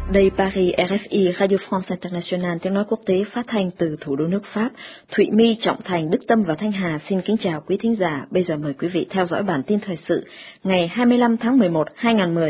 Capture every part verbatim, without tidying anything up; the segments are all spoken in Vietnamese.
Đây Paris, rờ ép i, Radio France International, tiếng nói quốc tế phát thanh từ thủ đô nước Pháp. Thụy My, Trọng Thành, Đức Tâm và Thanh Hà xin kính chào quý thính giả. Bây giờ mời quý vị theo dõi bản tin thời sự ngày hai mươi lăm tháng mười một năm hai nghìn không trăm mười.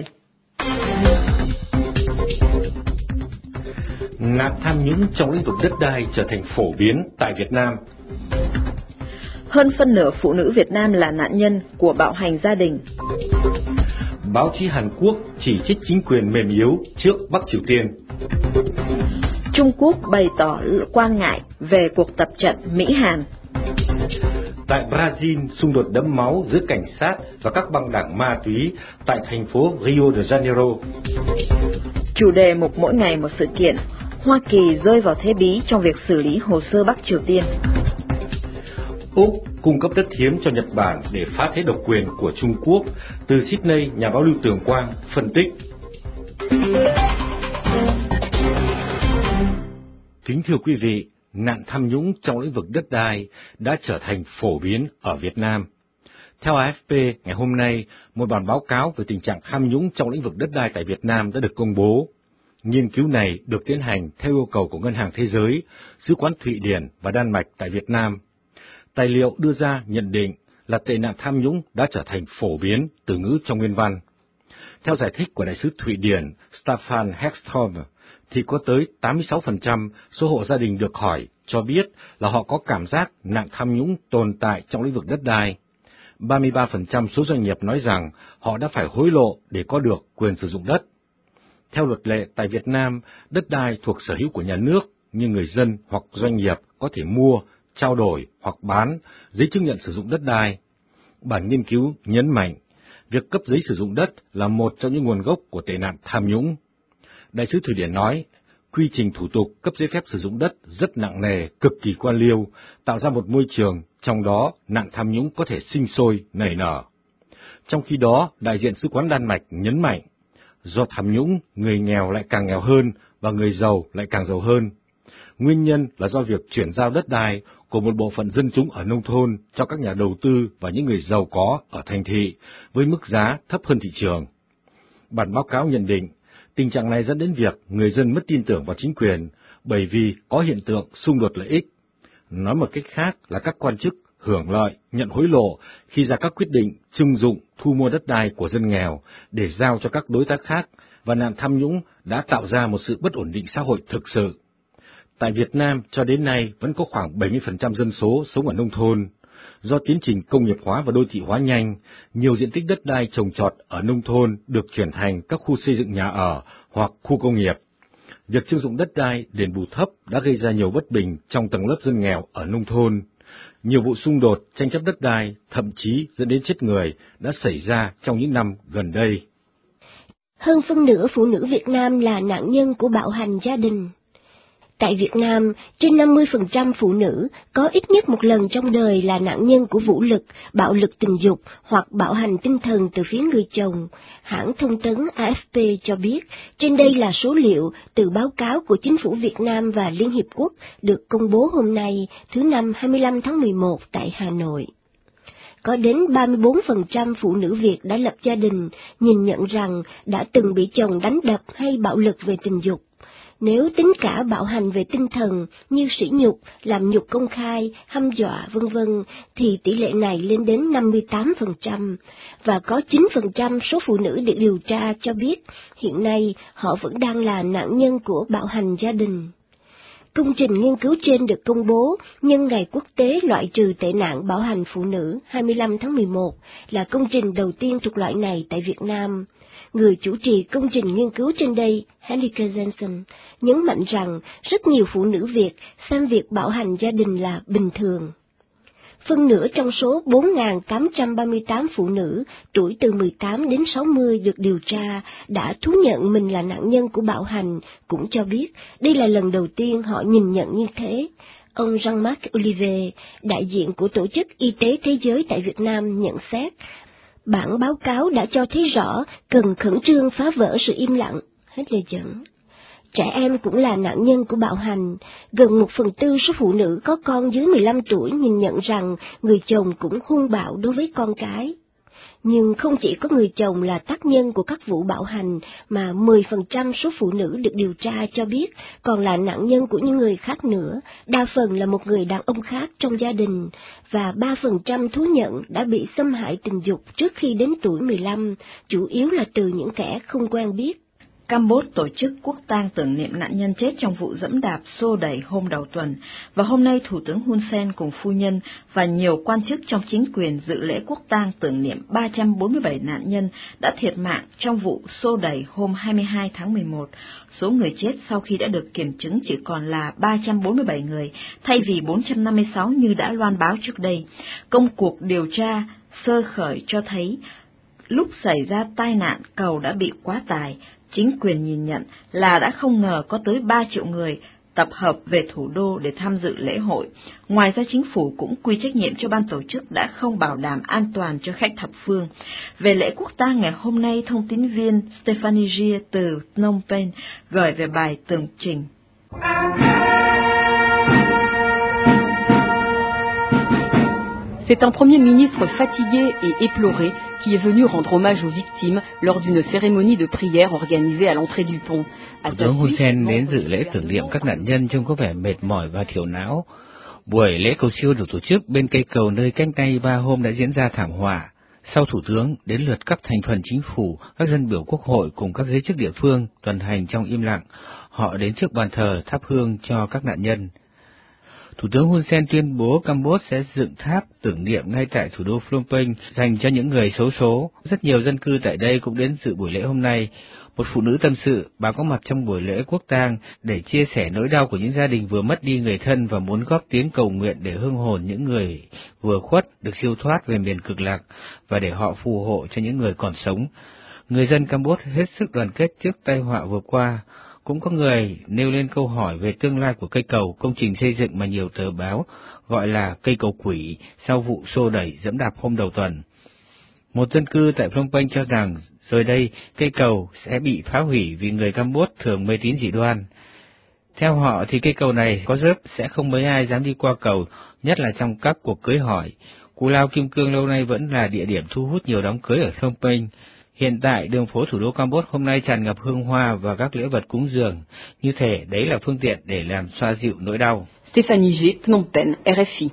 Nạn tham nhũng trong lĩnh vực đất đai trở thành phổ biến tại Việt Nam. Hơn phân nửa phụ nữ Việt Nam là nạn nhân của bạo hành gia đình. Báo chí Hàn Quốc chỉ trích chính quyền mềm yếu trước Bắc Triều Tiên. Trung Quốc bày tỏ quan ngại về cuộc tập trận Mỹ-Hàn. Tại Brazil, xung đột đẫm máu giữa cảnh sát và các băng đảng ma túy tại thành phố Rio de Janeiro. Chủ đề mục mỗi ngày một sự kiện, Hoa Kỳ rơi vào thế bí trong việc xử lý hồ sơ Bắc Triều Tiên. Úc cung cấp đất hiếm cho Nhật Bản để phá thế độc quyền của Trung Quốc. Từ Sydney, nhà báo Lưu Tường Quang phân tích. Kính thưa quý vị, nạn tham nhũng trong lĩnh vực đất đai đã trở thành phổ biến ở Việt Nam. Theo a ép pê, ngày hôm nay, một bản báo cáo về tình trạng tham nhũng trong lĩnh vực đất đai tại Việt Nam đã được công bố. Nghiên cứu này được tiến hành theo yêu cầu của Ngân hàng Thế giới, Sứ quán Thụy Điển và Đan Mạch tại Việt Nam. Tài liệu đưa ra nhận định là tệ nạn tham nhũng đã trở thành phổ biến từ ngữ trong nguyên văn. Theo giải thích của đại sứ Thụy Điển Staffan Hegström, thì có tới tám mươi sáu phần trăm số hộ gia đình được hỏi cho biết là họ có cảm giác nạn tham nhũng tồn tại trong lĩnh vực đất đai. ba mươi ba phần trăm số doanh nghiệp nói rằng họ đã phải hối lộ để có được quyền sử dụng đất. Theo luật lệ tại Việt Nam, đất đai thuộc sở hữu của nhà nước, nhưng người dân hoặc doanh nghiệp có thể mua, trao đổi hoặc bán giấy chứng nhận sử dụng đất đai. Bản nghiên cứu nhấn mạnh, việc cấp giấy sử dụng đất là một trong những nguồn gốc của tệ nạn tham nhũng. Đại sứ Thụy Điển nói, quy trình thủ tục cấp giấy phép sử dụng đất rất nặng nề, cực kỳ quan liêu, tạo ra một môi trường trong đó nạn tham nhũng có thể sinh sôi, nảy nở. Trong khi đó, đại diện Sứ quán Đan Mạch nhấn mạnh, do tham nhũng, người nghèo lại càng nghèo hơn và người giàu lại càng giàu hơn. Nguyên nhân là do việc chuyển giao đất đai của một bộ phận dân chúng ở nông thôn cho các nhà đầu tư và những người giàu có ở thành thị với mức giá thấp hơn thị trường. Bản báo cáo nhận định, tình trạng này dẫn đến việc người dân mất tin tưởng vào chính quyền bởi vì có hiện tượng xung đột lợi ích. Nói một cách khác là các quan chức hưởng lợi, nhận hối lộ khi ra các quyết định trưng dụng thu mua đất đai của dân nghèo để giao cho các đối tác khác, và nạn tham nhũng đã tạo ra một sự bất ổn định xã hội thực sự. Tại Việt Nam, cho đến nay vẫn có khoảng bảy mươi phần trăm dân số sống ở nông thôn. Do tiến trình công nghiệp hóa và đô thị hóa nhanh, nhiều diện tích đất đai trồng trọt ở nông thôn được chuyển thành các khu xây dựng nhà ở hoặc khu công nghiệp. Việc trưng dụng đất đai đền bù thấp đã gây ra nhiều bất bình trong tầng lớp dân nghèo ở nông thôn. Nhiều vụ xung đột, tranh chấp đất đai, thậm chí dẫn đến chết người đã xảy ra trong những năm gần đây. Hơn phân nửa phụ nữ Việt Nam là nạn nhân của bạo hành gia đình. Tại Việt Nam, trên năm mươi phần trăm phụ nữ có ít nhất một lần trong đời là nạn nhân của vũ lực, bạo lực tình dục hoặc bạo hành tinh thần từ phía người chồng. Hãng thông tấn a ép pê cho biết, trên đây là số liệu từ báo cáo của Chính phủ Việt Nam và Liên Hiệp Quốc được công bố hôm nay, thứ Năm hai mươi lăm tháng mười một tại Hà Nội. Có đến ba mươi bốn phần trăm phụ nữ Việt đã lập gia đình nhìn nhận rằng đã từng bị chồng đánh đập hay bạo lực về tình dục. Nếu tính cả bạo hành về tinh thần như sỉ nhục, làm nhục công khai, hăm dọa, vân vân, thì tỷ lệ này lên đến năm mươi tám phần trăm, và có chín phần trăm số phụ nữ được điều tra cho biết hiện nay họ vẫn đang là nạn nhân của bạo hành gia đình. Công trình nghiên cứu trên được công bố nhân ngày quốc tế loại trừ tệ nạn bạo hành phụ nữ hai mươi lăm tháng mười một, là công trình đầu tiên thuộc loại này tại Việt Nam. Người chủ trì công trình nghiên cứu trên đây, Helika Jensen, nhấn mạnh rằng rất nhiều phụ nữ Việt xem việc bạo hành gia đình là bình thường. Phân nửa trong số bốn nghìn tám trăm ba mươi tám phụ nữ tuổi từ mười tám đến sáu mươi được điều tra đã thú nhận mình là nạn nhân của bạo hành, cũng cho biết đây là lần đầu tiên họ nhìn nhận như thế. Ông Jean-Marc Olivier, đại diện của Tổ chức Y tế Thế giới tại Việt Nam nhận xét, bản báo cáo đã cho thấy rõ cần khẩn trương phá vỡ sự im lặng. Hết lời dẫn. Trẻ em cũng là nạn nhân của bạo hành. Gần một phần tư số phụ nữ có con dưới mười lăm tuổi nhìn nhận rằng người chồng cũng hung bạo đối với con cái. Nhưng không chỉ có người chồng là tác nhân của các vụ bạo hành, mà mười phần trăm số phụ nữ được điều tra cho biết còn là nạn nhân của những người khác nữa, đa phần là một người đàn ông khác trong gia đình, và ba phần trăm thú nhận đã bị xâm hại tình dục trước khi đến tuổi mười lăm, chủ yếu là từ những kẻ không quen biết. Campuchia tổ chức quốc tang tưởng niệm nạn nhân chết trong vụ dẫm đạp xô đẩy hôm đầu tuần, và hôm nay Thủ tướng Hun Sen cùng phu nhân và nhiều quan chức trong chính quyền dự lễ quốc tang tưởng niệm ba trăm bốn mươi bảy nạn nhân đã thiệt mạng trong vụ xô đẩy hôm hai mươi hai tháng mười một. Số người chết sau khi đã được kiểm chứng chỉ còn là ba trăm bốn mươi bảy người, thay vì bốn trăm năm mươi sáu như đã loan báo trước đây. Công cuộc điều tra sơ khởi cho thấy lúc xảy ra tai nạn, cầu đã bị quá tải. Chính quyền nhìn nhận là đã không ngờ có tới ba triệu người tập hợp về thủ đô để tham dự lễ hội. Ngoài ra chính phủ cũng quy trách nhiệm cho ban tổ chức đã không bảo đảm an toàn cho khách thập phương. Về lễ quốc tang ngày hôm nay, thông tín viên Stephanie Gia từ Phnom Penh gửi về bài tường trình. C'est un Premier ministre fatigué et éploré qui est venu rendre hommage aux victimes lors d'une cérémonie de prière organisée à l'entrée du pont. Thủ tướng Hun Sen đến dự lễ tưởng niệm các nạn nhân trông có vẻ mệt mỏi và thiểu não. Buổi lễ cầu siêu được tổ chức bên cây cầu nơi cách nay ba hôm đã diễn ra thảm họa. Sau Thủ tướng, đến lượt các thành phần chính phủ, các dân biểu quốc hội cùng các giới chức địa phương tuần hành trong im lặng. Họ đến trước bàn thờ thắp hương cho các nạn nhân. Thủ tướng Hun Sen tuyên bố Campuchia sẽ dựng tháp tưởng niệm ngay tại thủ đô Phnom Penh dành cho những người xấu số. Rất nhiều dân cư tại đây cũng đến dự buổi lễ hôm nay. Một phụ nữ tâm sự, bà có mặt trong buổi lễ quốc tang để chia sẻ nỗi đau của những gia đình vừa mất đi người thân và muốn góp tiếng cầu nguyện để hương hồn những người vừa khuất được siêu thoát về miền cực lạc và để họ phù hộ cho những người còn sống. Người dân Campuchia hết sức đoàn kết trước tai họa vừa qua. Cũng có người nêu lên câu hỏi về tương lai của cây cầu, công trình xây dựng mà nhiều tờ báo gọi là cây cầu quỷ sau vụ xô đẩy dẫm đạp hôm đầu tuần. Một dân cư tại Phnom Penh cho rằng rồi đây cây cầu sẽ bị phá hủy vì người Campuchia thường mê tín dị đoan. Theo họ thì cây cầu này có rớp sẽ không mấy ai dám đi qua cầu, nhất là trong các cuộc cưới hỏi. Cù Lao Kim Cương lâu nay vẫn là địa điểm thu hút nhiều đám cưới ở Phnom Penh. Hiện tại, đường phố thủ đô Campuchia hôm nay tràn ngập hương hoa và các lễ vật cúng dường, như thể đấy là phương tiện để làm xoa dịu nỗi đau. Stephanie Gia, Phnom Penh, R F I.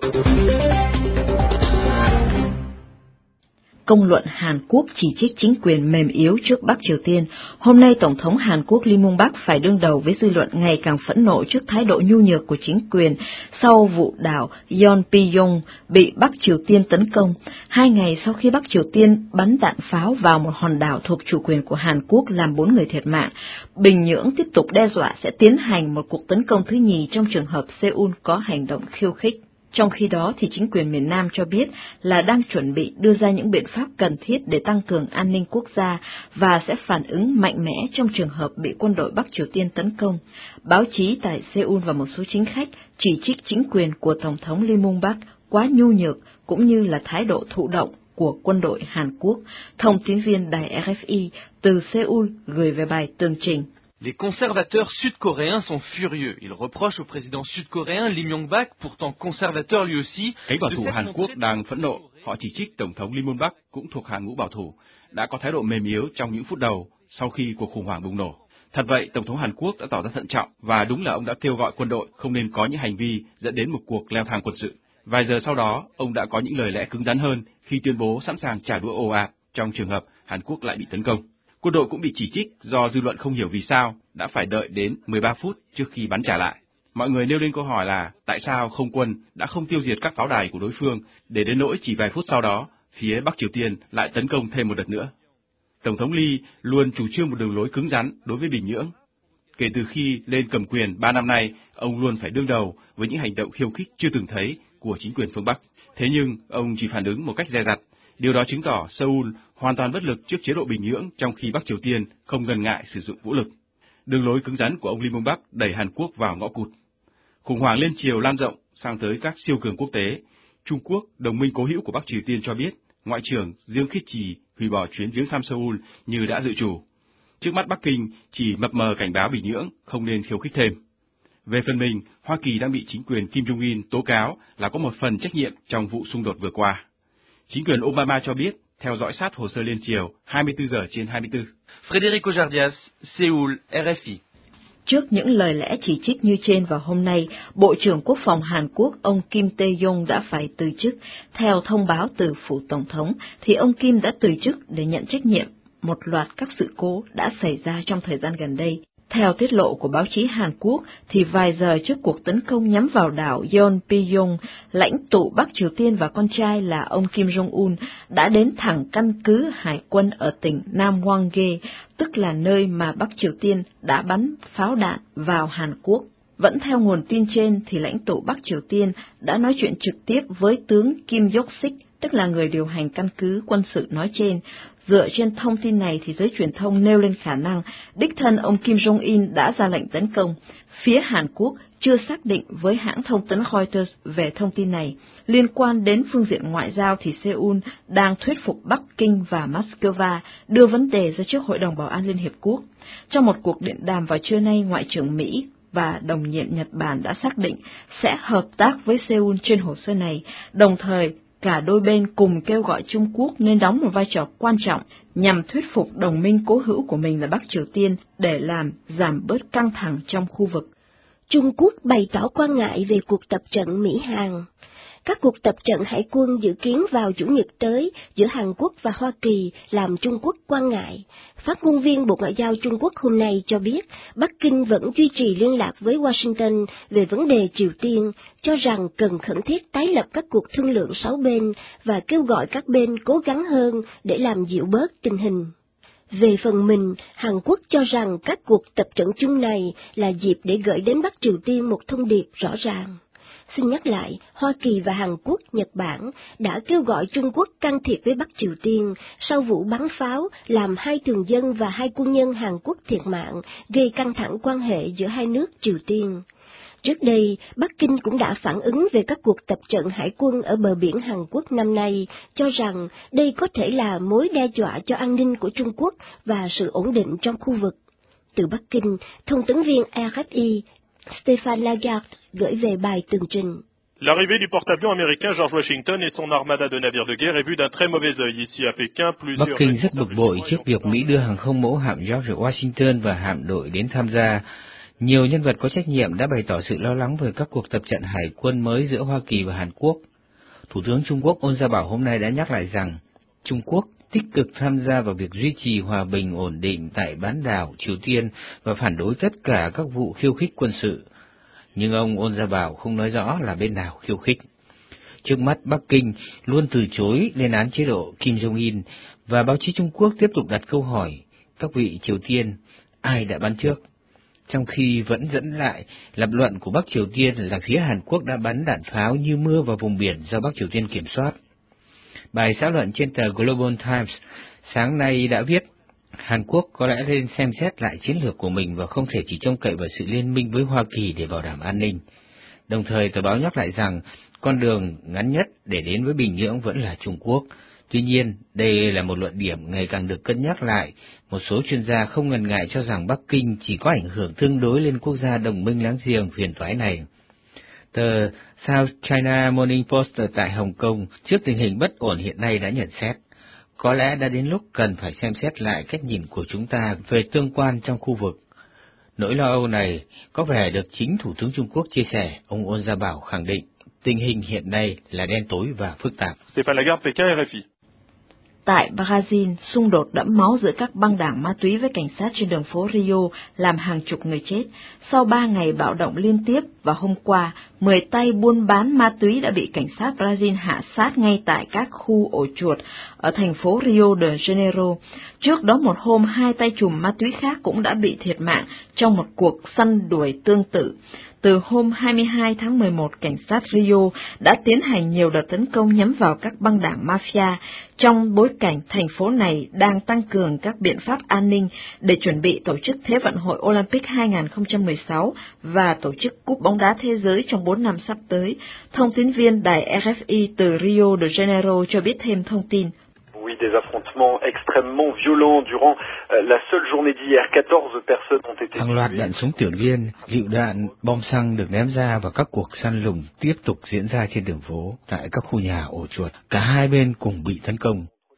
Công luận Hàn Quốc chỉ trích chính quyền mềm yếu trước Bắc Triều Tiên. Hôm nay, Tổng thống Hàn Quốc Lee Myung-bak phải đương đầu với dư luận ngày càng phẫn nộ trước thái độ nhu nhược của chính quyền sau vụ đảo Yeonpyeong bị Bắc Triều Tiên tấn công. Hai ngày sau khi Bắc Triều Tiên bắn đạn pháo vào một hòn đảo thuộc chủ quyền của Hàn Quốc làm bốn người thiệt mạng, Bình Nhưỡng tiếp tục đe dọa sẽ tiến hành một cuộc tấn công thứ nhì trong trường hợp Seoul có hành động khiêu khích. Trong khi đó, thì chính quyền miền Nam cho biết là đang chuẩn bị đưa ra những biện pháp cần thiết để tăng cường an ninh quốc gia và sẽ phản ứng mạnh mẽ trong trường hợp bị quân đội Bắc Triều Tiên tấn công. Báo chí tại Seoul và một số chính khách chỉ trích chính quyền của Tổng thống Lee Myung-bak quá nhu nhược cũng như là thái độ thụ động của quân đội Hàn Quốc. Thông tín viên đài R F I từ Seoul gửi về bài tường trình. Les conservateurs sud-coréens sont furieux. Ils reprochent au président sud-coréen Lee Myung-bak, pourtant conservateur lui aussi. Cánh bảo thủ Hàn Quốc đang phẫn nộ. Họ chỉ trích Tổng thống Lee Myung-bak, cũng thuộc hàng ngũ bảo thủ, đã có thái độ mềm yếu trong những phút đầu sau khi cuộc khủng hoảng bùng nổ. Thật vậy, Tổng thống Hàn Quốc đã tỏ ra thận trọng và đúng là ông đã kêu gọi quân đội không nên có những hành vi dẫn đến một cuộc leo thang quân sự. Vài giờ sau đó, ông đã có những lời lẽ cứng rắn hơn khi tuyên bố sẵn sàng trả đũa ồ ạt trong trường hợp Hàn Quốc lại bị tấn công. Quân đội cũng bị chỉ trích do dư luận không hiểu vì sao đã phải đợi đến mười ba phút trước khi bắn trả lại. Mọi người nêu lên câu hỏi là tại sao không quân đã không tiêu diệt các pháo đài của đối phương để đến nỗi chỉ vài phút sau đó, phía Bắc Triều Tiên lại tấn công thêm một đợt nữa. Tổng thống Lee luôn chủ trương một đường lối cứng rắn đối với Bình Nhưỡng. Kể từ khi lên cầm quyền ba năm nay, ông luôn phải đương đầu với những hành động khiêu khích chưa từng thấy của chính quyền phương Bắc. Thế nhưng ông chỉ phản ứng một cách dè dặt. Điều đó chứng tỏ Seoul hoàn toàn bất lực trước chế độ Bình Nhưỡng, trong khi Bắc Triều Tiên không ngần ngại sử dụng vũ lực. Đường lối cứng rắn của ông Lee Myung-bak đẩy Hàn Quốc vào ngõ cụt. Khủng hoảng lên chiều lan rộng sang tới các siêu cường quốc tế. Trung Quốc, đồng minh cố hữu của Bắc Triều Tiên cho biết, Ngoại trưởng Dương Khiết Trì hủy bỏ chuyến viếng thăm Seoul như đã dự trù. Trước mắt Bắc Kinh chỉ mập mờ cảnh báo Bình Nhưỡng không nên khiêu khích thêm. Về phần mình, Hoa Kỳ đang bị chính quyền Kim Jong-un tố cáo là có một phần trách nhiệm trong vụ xung đột vừa qua. Chính quyền Obama cho biết theo dõi sát hồ sơ liên triều hai mươi tư giờ trên hai mươi tư. Federico Jardias, Seoul, R F I. Trước những lời lẽ chỉ trích như trên vào hôm nay, Bộ trưởng Quốc phòng Hàn Quốc ông Kim Tae-yong đã phải từ chức. Theo thông báo từ phủ Tổng thống, thì ông Kim đã từ chức để nhận trách nhiệm một loạt các sự cố đã xảy ra trong thời gian gần đây. Theo tiết lộ của báo chí Hàn Quốc, thì vài giờ trước cuộc tấn công nhắm vào đảo Yeonpyeong, lãnh tụ Bắc Triều Tiên và con trai là ông Kim Jong-un đã đến thẳng căn cứ hải quân ở tỉnh Nam Hwanghae, tức là nơi mà Bắc Triều Tiên đã bắn pháo đạn vào Hàn Quốc. Vẫn theo nguồn tin trên, thì lãnh tụ Bắc Triều Tiên đã nói chuyện trực tiếp với tướng Kim Yok-sik, tức là người điều hành căn cứ quân sự nói trên. Dựa trên thông tin này thì giới truyền thông nêu lên khả năng đích thân ông Kim Jong-un đã ra lệnh tấn công. Phía Hàn Quốc chưa xác định với hãng thông tấn Reuters về thông tin này. Liên quan đến phương diện ngoại giao thì Seoul đang thuyết phục Bắc Kinh và Moscow đưa vấn đề ra trước Hội đồng Bảo an Liên Hiệp Quốc. Trong một cuộc điện đàm vào trưa nay, Ngoại trưởng Mỹ và đồng nhiệm Nhật Bản đã xác định sẽ hợp tác với Seoul trên hồ sơ này, đồng thời cả đôi bên cùng kêu gọi Trung Quốc nên đóng một vai trò quan trọng nhằm thuyết phục đồng minh cố hữu của mình là Bắc Triều Tiên để làm giảm bớt căng thẳng trong khu vực. Trung Quốc bày tỏ quan ngại về cuộc tập trận Mỹ-Hàn. Các cuộc tập trận hải quân dự kiến vào Chủ nhật tới giữa Hàn Quốc và Hoa Kỳ làm Trung Quốc quan ngại. Phát ngôn viên Bộ Ngoại giao Trung Quốc hôm nay cho biết Bắc Kinh vẫn duy trì liên lạc với Washington về vấn đề Triều Tiên, cho rằng cần khẩn thiết tái lập các cuộc thương lượng sáu bên và kêu gọi các bên cố gắng hơn để làm dịu bớt tình hình. Về phần mình, Hàn Quốc cho rằng các cuộc tập trận chung này là dịp để gửi đến Bắc Triều Tiên một thông điệp rõ ràng. Xin nhắc lại, Hoa Kỳ và Hàn Quốc, Nhật Bản đã kêu gọi Trung Quốc can thiệp với Bắc Triều Tiên sau vụ bắn pháo làm hai thường dân và hai quân nhân Hàn Quốc thiệt mạng, gây căng thẳng quan hệ giữa hai nước Triều Tiên. Trước đây, Bắc Kinh cũng đã phản ứng về các cuộc tập trận hải quân ở bờ biển Hàn Quốc năm nay, cho rằng đây có thể là mối đe dọa cho an ninh của Trung Quốc và sự ổn định trong khu vực. Từ Bắc Kinh, thông tấn viên R F I Stéphane Lagarde gửi về bài tường trình. L'arrivée du porte-avions américain George Washington et son armada de navires de guerre est vue d'un très mauvais œil ici à Pékin. Bắc Kinh rất bực bội trước việc Mỹ đưa hàng không mẫu hạm George Washington và hạm đội đến tham gia. Nhiều nhân vật có trách nhiệm đã bày tỏ sự lo lắng về các cuộc tập trận hải quân mới giữa Hoa Kỳ và Hàn Quốc. Thủ tướng Trung Quốc Ôn Gia Bảo hôm nay đã nhắc lại rằng Trung Quốc tích cực tham gia vào việc duy trì hòa bình ổn định tại bán đảo Triều Tiên và phản đối tất cả các vụ khiêu khích quân sự. Nhưng ông Ôn Gia Bảo không nói rõ là bên nào khiêu khích. Trước mắt, Bắc Kinh luôn từ chối lên án chế độ Kim Jong-un, và báo chí Trung Quốc tiếp tục đặt câu hỏi, các vị Triều Tiên, ai đã bắn trước? Trong khi vẫn dẫn lại lập luận của Bắc Triều Tiên là phía Hàn Quốc đã bắn đạn pháo như mưa vào vùng biển do Bắc Triều Tiên kiểm soát. Bài xã luận trên tờ Global Times sáng nay đã viết, Hàn Quốc có lẽ nên xem xét lại chiến lược của mình và không thể chỉ trông cậy vào sự liên minh với Hoa Kỳ để bảo đảm an ninh. Đồng thời, tờ báo nhắc lại rằng con đường ngắn nhất để đến với Bình Nhưỡng vẫn là Trung Quốc. Tuy nhiên, đây là một luận điểm ngày càng được cân nhắc lại. Một số chuyên gia không ngần ngại cho rằng Bắc Kinh chỉ có ảnh hưởng tương đối lên quốc gia đồng minh láng giềng phiền toái này. Tờ South China Morning Post tại Hồng Kông trước tình hình bất ổn hiện nay đã nhận xét, có lẽ đã đến lúc cần phải xem xét lại cách nhìn của chúng ta về tương quan trong khu vực. Nỗi lo âu này có vẻ được chính Thủ tướng Trung Quốc chia sẻ. Ông Ôn Gia Bảo khẳng định tình hình hiện nay là đen tối và phức tạp. Stéphane Lagarde, Pékin, R F I. Tại Brazil, xung đột đẫm máu giữa các băng đảng ma túy với cảnh sát trên đường phố Rio làm hàng chục người chết. Sau ba ngày bạo động liên tiếp và hôm qua, mười tay buôn bán ma túy đã bị cảnh sát Brazil hạ sát ngay tại các khu ổ chuột ở thành phố Rio de Janeiro. Trước đó một hôm, hai tay trùm ma túy khác cũng đã bị thiệt mạng trong một cuộc săn đuổi tương tự. Từ hôm hai mươi hai tháng mười một, cảnh sát Rio đã tiến hành nhiều đợt tấn công nhắm vào các băng đảng mafia, trong bối cảnh thành phố này đang tăng cường các biện pháp an ninh để chuẩn bị tổ chức Thế vận hội Olympic hai không một sáu và tổ chức Cúp bóng đá thế giới trong bốn năm sắp tới. Thông tin viên đài R F I từ Rio de Janeiro cho biết thêm thông tin. Oui, des affrontements extrêmement violents durant la seule journée d'hier. quatorze personnes ont été tuées. Hàng loạt đạn súng tiểu liên, lựu đạn, bom xăng được ném ra và các cuộc săn lùng tiếp tục diễn ra trên đường phố tại các khu nhà ổ chuột. Cả hai bên cùng bị tấn công.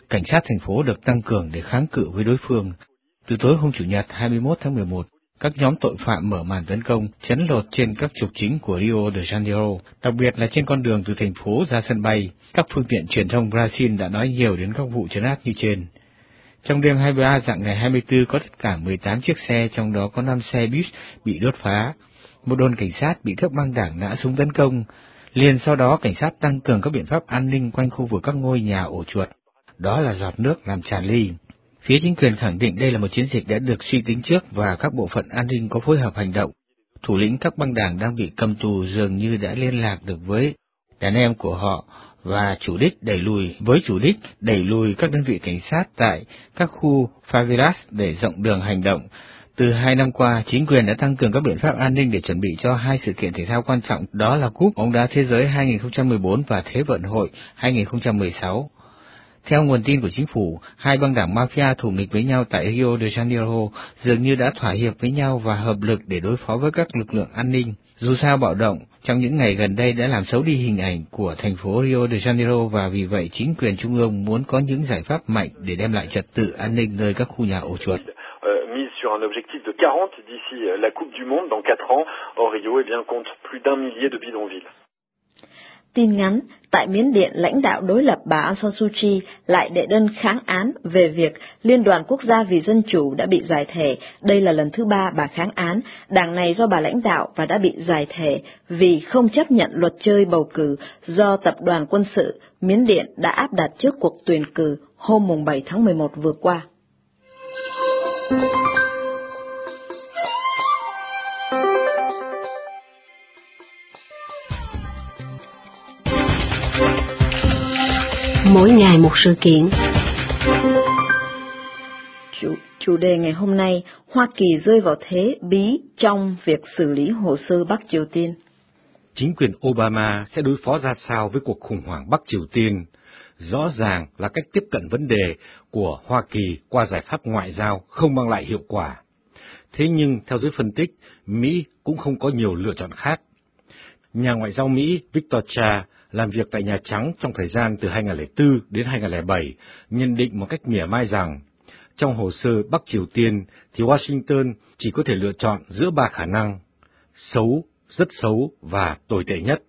cảnh sát thành phố được tăng cường để kháng cự với đối phương. Từ tối hôm Chủ nhật hai mươi mốt tháng mười một, các nhóm tội phạm mở màn tấn công, chấn lột trên các trục chính của Rio de Janeiro, đặc biệt là trên con đường từ thành phố ra sân bay. Các phương tiện truyền thông Brazil đã nói nhiều đến các vụ trấn áp như trên. Trong đêm hai mươi ba rạng ngày hai mươi tư có tất cả mười tám chiếc xe, trong đó có năm xe bus bị đốt phá. Một đồn cảnh sát bị các băng đảng nã súng tấn công. Liền sau đó, cảnh sát tăng cường các biện pháp an ninh quanh khu vực các ngôi nhà ổ chuột. Đó là giọt nước làm tràn ly. Phía chính quyền khẳng định đây là một chiến dịch đã được suy tính trước và các bộ phận an ninh có phối hợp hành động. Thủ lĩnh các băng đảng đang bị cầm tù dường như đã liên lạc được với đàn em của họ và chủ đích đẩy lùi với chủ đích đẩy lùi các đơn vị cảnh sát tại các khu favelas để rộng đường hành động. Từ hai năm qua, chính quyền đã tăng cường các biện pháp an ninh để chuẩn bị cho hai sự kiện thể thao quan trọng, đó là Cúp bóng đá Thế giới hai không một bốn và Thế vận hội hai không một sáu. Theo nguồn tin của chính phủ, hai băng đảng mafia thù nghịch với nhau tại Rio de Janeiro dường như đã thỏa hiệp với nhau và hợp lực để đối phó với các lực lượng an ninh. Dù sao, bạo động trong những ngày gần đây đã làm xấu đi hình ảnh của thành phố Rio de Janeiro và vì vậy chính quyền trung ương muốn có những giải pháp mạnh để đem lại trật tự an ninh nơi các khu nhà ổ chuột. Mise sur un objectif de quarante d'ici la Coupe du Monde dans quatre ans. Or, Rio eh bien, compte plus d'un millier de bidonvilles. Tin ngắn, tại Miến Điện, lãnh đạo đối lập bà Aung San Suu Kyi lại đệ đơn kháng án về việc Liên đoàn Quốc gia vì Dân chủ đã bị giải thể. Đây là lần thứ ba bà kháng án. Đảng này do bà lãnh đạo và đã bị giải thể vì không chấp nhận luật chơi bầu cử do tập đoàn quân sự Miến Điện đã áp đặt trước cuộc tuyển cử hôm bảy tháng mười một vừa qua. Mỗi ngày một sự kiện. Chủ, chủ đề ngày hôm nay, Hoa Kỳ rơi vào thế bí trong việc xử lý hồ sơ Bắc Triều Tiên. Chính quyền Obama sẽ đối phó ra sao với cuộc khủng hoảng Bắc Triều Tiên? Rõ ràng là cách tiếp cận vấn đề của Hoa Kỳ qua giải pháp ngoại giao không mang lại hiệu quả. Thế nhưng, theo giới phân tích, Mỹ cũng không có nhiều lựa chọn khác. Nhà ngoại giao Mỹ Victor Cha làm việc tại Nhà Trắng trong thời gian từ hai nghìn không trăm lẻ bốn đến hai nghìn không trăm lẻ bảy, nhận định một cách mỉa mai rằng, trong hồ sơ Bắc Triều Tiên thì Washington chỉ có thể lựa chọn giữa ba khả năng: xấu, rất xấu và tồi tệ nhất.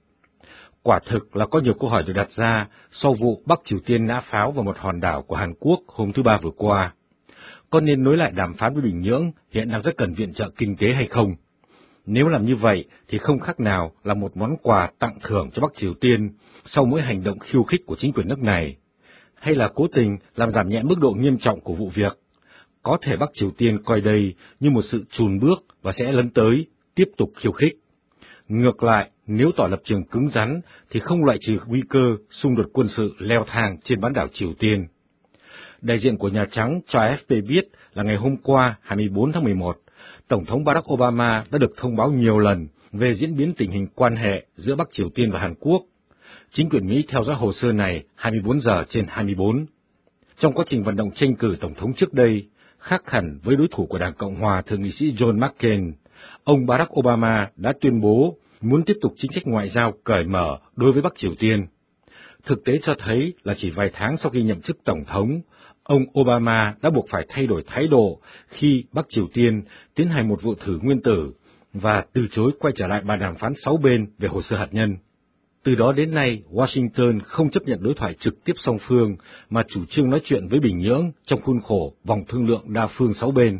Quả thực là có nhiều câu hỏi được đặt ra sau vụ Bắc Triều Tiên nã pháo vào một hòn đảo của Hàn Quốc hôm thứ Ba vừa qua. Có nên nối lại đàm phán với Bình Nhưỡng hiện đang rất cần viện trợ kinh tế hay không? Nếu làm như vậy thì không khác nào là một món quà tặng thưởng cho Bắc Triều Tiên sau mỗi hành động khiêu khích của chính quyền nước này, hay là cố tình làm giảm nhẹ mức độ nghiêm trọng của vụ việc. Có thể Bắc Triều Tiên coi đây như một sự chùn bước và sẽ lấn tới, tiếp tục khiêu khích. Ngược lại, nếu tỏ lập trường cứng rắn thì không loại trừ nguy cơ xung đột quân sự leo thang trên bán đảo Triều Tiên. Đại diện của Nhà Trắng cho a ép pê biết là ngày hôm qua, hai mươi bốn tháng mười một, Tổng thống Barack Obama đã được thông báo nhiều lần về diễn biến tình hình quan hệ giữa Bắc Triều Tiên và Hàn Quốc. Chính quyền Mỹ theo dõi hồ sơ này hai mươi bốn giờ trên hai mươi bốn. Trong quá trình vận động tranh cử Tổng thống trước đây, khác hẳn với đối thủ của Đảng Cộng Hòa Thượng nghị sĩ John McCain, ông Barack Obama đã tuyên bố muốn tiếp tục chính sách ngoại giao cởi mở đối với Bắc Triều Tiên. Thực tế cho thấy là chỉ vài tháng sau khi nhậm chức Tổng thống, ông Obama đã buộc phải thay đổi thái độ khi Bắc Triều Tiên tiến hành một vụ thử nguyên tử và từ chối quay trở lại bàn đàm phán sáu bên về hồ sơ hạt nhân. Từ đó đến nay, Washington không chấp nhận đối thoại trực tiếp song phương mà chủ trương nói chuyện với Bình Nhưỡng trong khuôn khổ vòng thương lượng đa phương sáu bên.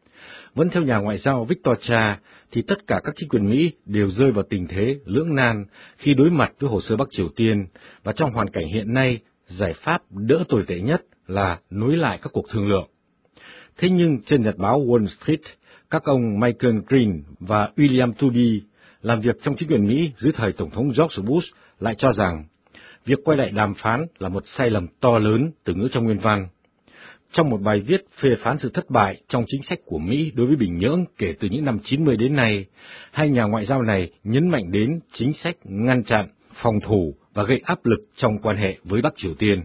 Vẫn theo nhà ngoại giao Victor Cha, thì tất cả các chính quyền Mỹ đều rơi vào tình thế lưỡng nan khi đối mặt với hồ sơ Bắc Triều Tiên, và trong hoàn cảnh hiện nay, giải pháp đỡ tồi tệ nhất là nối lại các cuộc thương lượng. Thế nhưng trên nhật báo Wall Street, các ông Michael Green và William Tudy làm việc trong chính quyền Mỹ dưới thời Tổng thống George Bush lại cho rằng việc quay lại đàm phán là một sai lầm to lớn, từ ngữ trong nguyên văn. Trong một bài viết phê phán sự thất bại trong chính sách của Mỹ đối với Bình Nhưỡng kể từ những năm chín mươi đến nay, hai nhà ngoại giao này nhấn mạnh đến chính sách ngăn chặn, phòng thủ và gây áp lực trong quan hệ với Bắc Triều Tiên.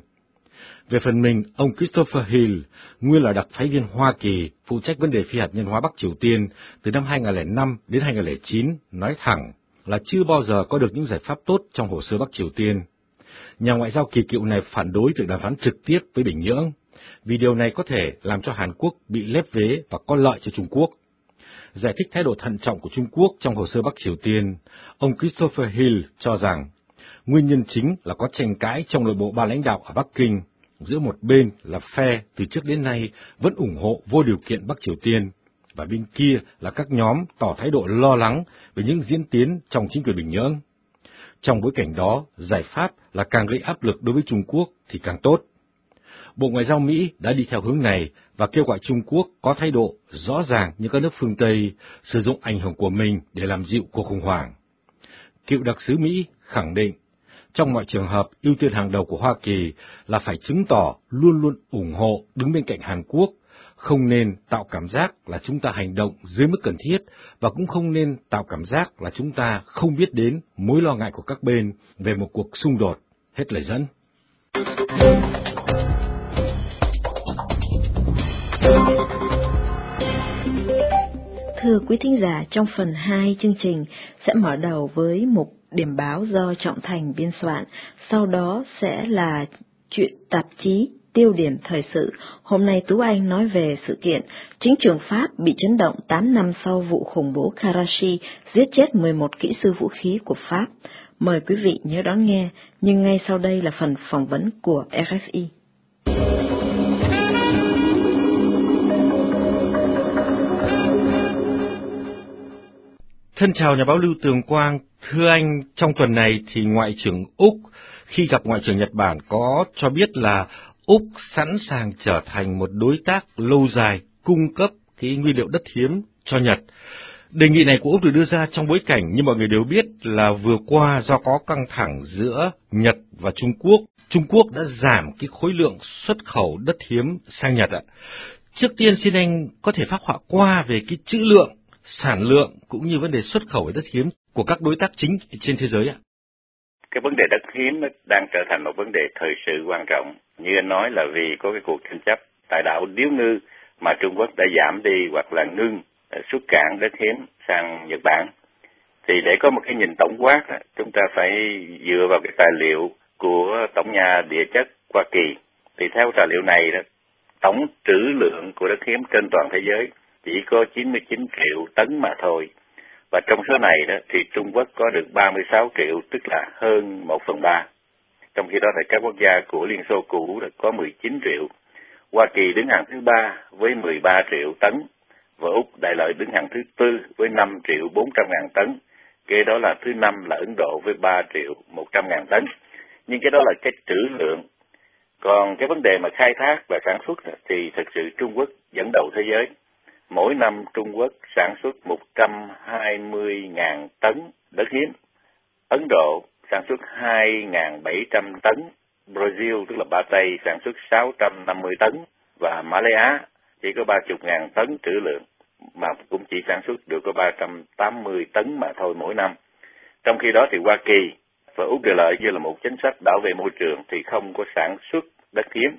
Về phần mình, ông Christopher Hill, nguyên là đặc phái viên Hoa Kỳ phụ trách vấn đề phi hạt nhân hóa Bắc Triều Tiên từ năm hai nghìn không trăm lẻ năm đến hai nghìn không trăm lẻ chín, nói thẳng là chưa bao giờ có được những giải pháp tốt trong hồ sơ Bắc Triều Tiên. Nhà ngoại giao kỳ cựu này phản đối việc đàm phán trực tiếp với Bình Nhưỡng, vì điều này có thể làm cho Hàn Quốc bị lép vế và có lợi cho Trung Quốc. Giải thích thái độ thận trọng của Trung Quốc trong hồ sơ Bắc Triều Tiên, ông Christopher Hill cho rằng nguyên nhân chính là có tranh cãi trong nội bộ ban lãnh đạo ở Bắc Kinh, giữa một bên là phe từ trước đến nay vẫn ủng hộ vô điều kiện Bắc Triều Tiên, và bên kia là các nhóm tỏ thái độ lo lắng về những diễn tiến trong chính quyền Bình Nhưỡng. Trong bối cảnh đó, giải pháp là càng gây áp lực đối với Trung Quốc thì càng tốt. Bộ Ngoại giao Mỹ đã đi theo hướng này và kêu gọi Trung Quốc có thái độ rõ ràng như các nước phương Tây, sử dụng ảnh hưởng của mình để làm dịu cuộc khủng hoảng. Cựu đặc sứ Mỹ khẳng định, trong mọi trường hợp, ưu tiên hàng đầu của Hoa Kỳ là phải chứng tỏ luôn luôn ủng hộ đứng bên cạnh Hàn Quốc, không nên tạo cảm giác là chúng ta hành động dưới mức cần thiết và cũng không nên tạo cảm giác là chúng ta không biết đến mối lo ngại của các bên về một cuộc xung đột. Hết lời dẫn. Thưa quý thính giả, trong phần hai chương trình sẽ mở đầu với mục điểm báo do Trọng Thành biên soạn, sau đó sẽ là chuyện tạp chí tiêu điểm thời sự. Hôm nay Tú Anh nói về sự kiện chính trường Pháp bị chấn động tám năm sau vụ khủng bố Karachi giết chết mười một kỹ sư vũ khí của Pháp. Mời quý vị nhớ đón nghe, nhưng ngay sau đây là phần phỏng vấn của rờ ép i. Thân chào nhà báo Lưu Tường Quang. Thưa anh, trong tuần này thì Ngoại trưởng Úc khi gặp Ngoại trưởng Nhật Bản có cho biết là Úc sẵn sàng trở thành một đối tác lâu dài cung cấp cái nguyên liệu đất hiếm cho Nhật. Đề nghị này của Úc được đưa ra trong bối cảnh như mọi người đều biết là vừa qua do có căng thẳng giữa Nhật và Trung Quốc, Trung Quốc đã giảm cái khối lượng xuất khẩu đất hiếm sang Nhật ạ. Trước tiên xin anh có thể phác họa qua về cái trữ lượng, sản lượng cũng như vấn đề xuất khẩu về đất hiếm của các đối tác chính trên thế giới ạ. Cái vấn đề đất hiếm đang trở thành một vấn đề thời sự quan trọng. Như anh nói là vì có cái cuộc tranh chấp tại đảo Điếu Ngư mà Trung Quốc đã giảm đi hoặc là ngưng xuất cảng đất hiếm sang Nhật Bản. Thì để có một cái nhìn tổng quát, chúng ta phải dựa vào cái tài liệu của Tổng nhà Địa chất Hoa Kỳ. Thì theo tài liệu này, tổng trữ lượng của đất hiếm trên toàn thế giới chỉ có chín mươi chín triệu tấn mà thôi. Và trong số này đó thì Trung Quốc có được ba mươi sáu triệu, tức là hơn một phần ba. Trong khi đó thì các quốc gia của Liên Xô cũ có mười chín triệu. Hoa Kỳ đứng hàng thứ ba với mười ba triệu tấn. Và Úc đại lợi đứng hàng thứ tư với năm triệu bốn trăm ngàn tấn. Kế đó là thứ năm là Ấn Độ với ba triệu một trăm ngàn tấn. Nhưng cái đó là cái trữ lượng. Còn cái vấn đề mà khai thác và sản xuất thì thực sự Trung Quốc dẫn đầu thế giới. Mỗi năm Trung Quốc sản xuất một trăm hai mươi nghìn tấn đất hiếm. Ấn Độ sản xuất hai nghìn bảy trăm tấn. Brazil, tức là Ba Tây, sản xuất sáu trăm năm mươi tấn. Và Malaysia chỉ có ba mươi nghìn tấn trữ lượng, mà cũng chỉ sản xuất được có ba trăm tám mươi tấn mà thôi mỗi năm. Trong khi đó thì Hoa Kỳ và Úc đều lợi như là một chính sách bảo vệ môi trường thì không có sản xuất đất hiếm.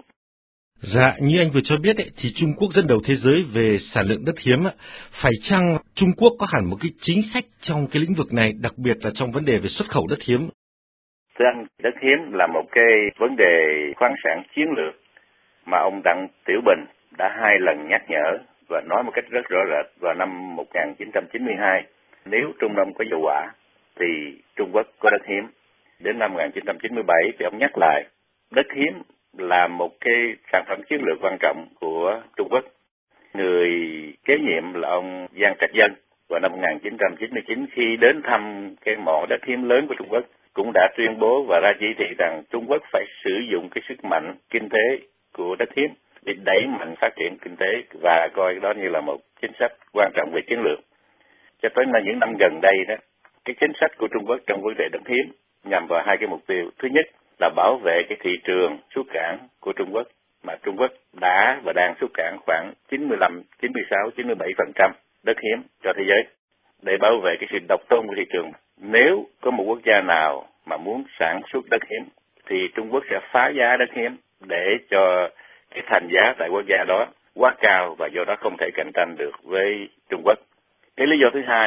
Dạ, như anh vừa cho biết ấy, thì Trung Quốc dẫn đầu thế giới về sản lượng đất hiếm. Phải chăng Trung Quốc có hẳn một cái chính sách trong cái lĩnh vực này, đặc biệt là trong vấn đề về xuất khẩu đất hiếm? Thưa anh, đất hiếm là một cái vấn đề khoáng sản chiến lược mà ông Đặng Tiểu Bình đã hai lần nhắc nhở và nói một cách rất rõ rệt vào năm một nghìn chín trăm chín mươi hai. Nếu Trung Đông có dầu hỏa thì Trung Quốc có đất hiếm. Đến năm một nghìn chín trăm chín mươi bảy thì ông nhắc lại đất hiếm là một cái sản phẩm chiến lược quan trọng của Trung Quốc. Người kế nhiệm là ông Giang Trạch Dân vào năm một nghìn chín trăm chín mươi chín khi đến thăm cái mỏ đất hiếm lớn của Trung Quốc cũng đã tuyên bố và ra chỉ thị rằng Trung Quốc phải sử dụng cái sức mạnh kinh tế của đất hiếm để đẩy mạnh phát triển kinh tế và coi đó như là một chính sách quan trọng về chiến lược. Cho tới những năm gần đây đó, cái chính sách của Trung Quốc trong vấn đề đất hiếm nhằm vào hai cái mục tiêu. Thứ nhất là bảo vệ cái thị trường xuất cảng của Trung Quốc mà Trung Quốc đã và đang xuất cảng khoảng chín mươi lăm, chín mươi sáu, chín mươi bảy phần trăm đất hiếm cho thế giới để bảo vệ cái sự độc tôn của thị trường. Nếu có một quốc gia nào mà muốn sản xuất đất hiếm thì Trung Quốc sẽ phá giá đất hiếm để cho cái thành giá tại quốc gia đó quá cao và do đó không thể cạnh tranh được với Trung Quốc. Cái lý do thứ hai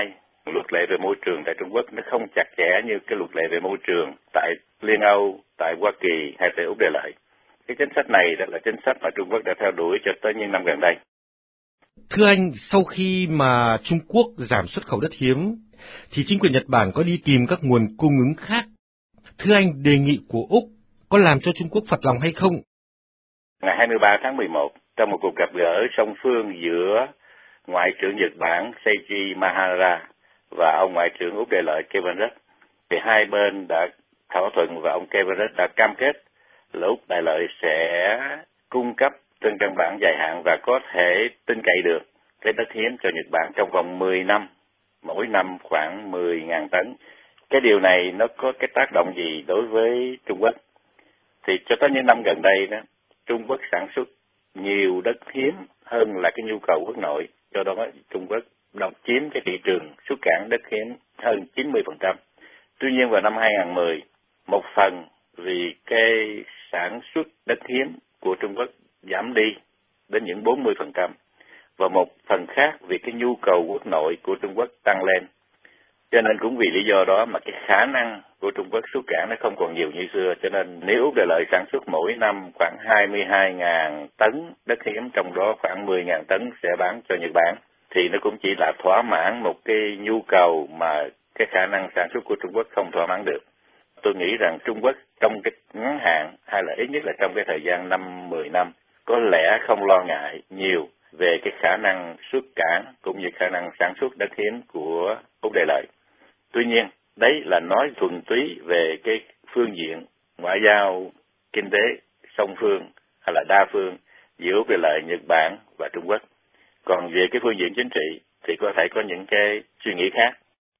Luật lệ về môi trường tại Trung Quốc nó không chặt chẽ như cái luật lệ về môi trường tại Liên Âu, tại Hoa Kỳ hay tại Úc Đại Lợi. Cái chính sách này đó là chính sách mà Trung Quốc đã theo đuổi cho tới những năm gần đây. Thưa anh, sau khi mà Trung Quốc giảm xuất khẩu đất hiếm, thì chính quyền Nhật Bản có đi tìm các nguồn cung ứng khác. Thưa anh, đề nghị của Úc có làm cho Trung Quốc phật lòng hay không? Ngày hai mươi ba tháng mười một, trong một cuộc gặp gỡ song phương giữa Ngoại trưởng Nhật Bản Seiji Mahara và ông Ngoại trưởng Úc Đại Lợi Kevin Rudd, thì hai bên đã thỏa thuận và ông Kevin Rudd đã cam kết là Úc Đại Lợi sẽ cung cấp trên căn bản dài hạn và có thể tin cậy được cái đất hiếm cho Nhật Bản trong vòng mười năm, mỗi năm khoảng mười nghìn tấn. Cái điều này nó có cái tác động gì đối với Trung Quốc? Thì cho tới những năm gần đây đó, Trung Quốc sản xuất nhiều đất hiếm hơn là cái nhu cầu quốc nội, do đó Trung Quốc độc chiếm cái thị trường xuất cảng đất hiếm hơn chín mươi phần trăm. Tuy nhiên vào năm hai không một không, một phần vì cái sản xuất đất hiếm của Trung Quốc giảm đi đến những bốn mươi phần trăm, và một phần khác vì cái nhu cầu quốc nội của Trung Quốc tăng lên. Cho nên cũng vì lý do đó mà cái khả năng của Trung Quốc xuất cảng nó không còn nhiều như xưa. Cho nên nếu Úc Đại Lợi sản xuất mỗi năm khoảng hai mươi hai nghìn tấn đất hiếm, trong đó khoảng mười nghìn tấn sẽ bán cho Nhật Bản, thì nó cũng chỉ là thỏa mãn một cái nhu cầu mà cái khả năng sản xuất của Trung Quốc không thỏa mãn được. Tôi nghĩ rằng Trung Quốc trong cái ngắn hạn, hay là ít nhất là trong cái thời gian năm mười năm, có lẽ không lo ngại nhiều về cái khả năng xuất cảng cũng như khả năng sản xuất đất hiếm của Úc Đại Lợi. Tuy nhiên, đấy là nói thuần túy về cái phương diện ngoại giao, kinh tế, song phương hay là đa phương giữa Úc Đại Lợi, Nhật Bản và Trung Quốc. Còn về cái phương diện chính trị thì có thể có những cái suy nghĩ khác.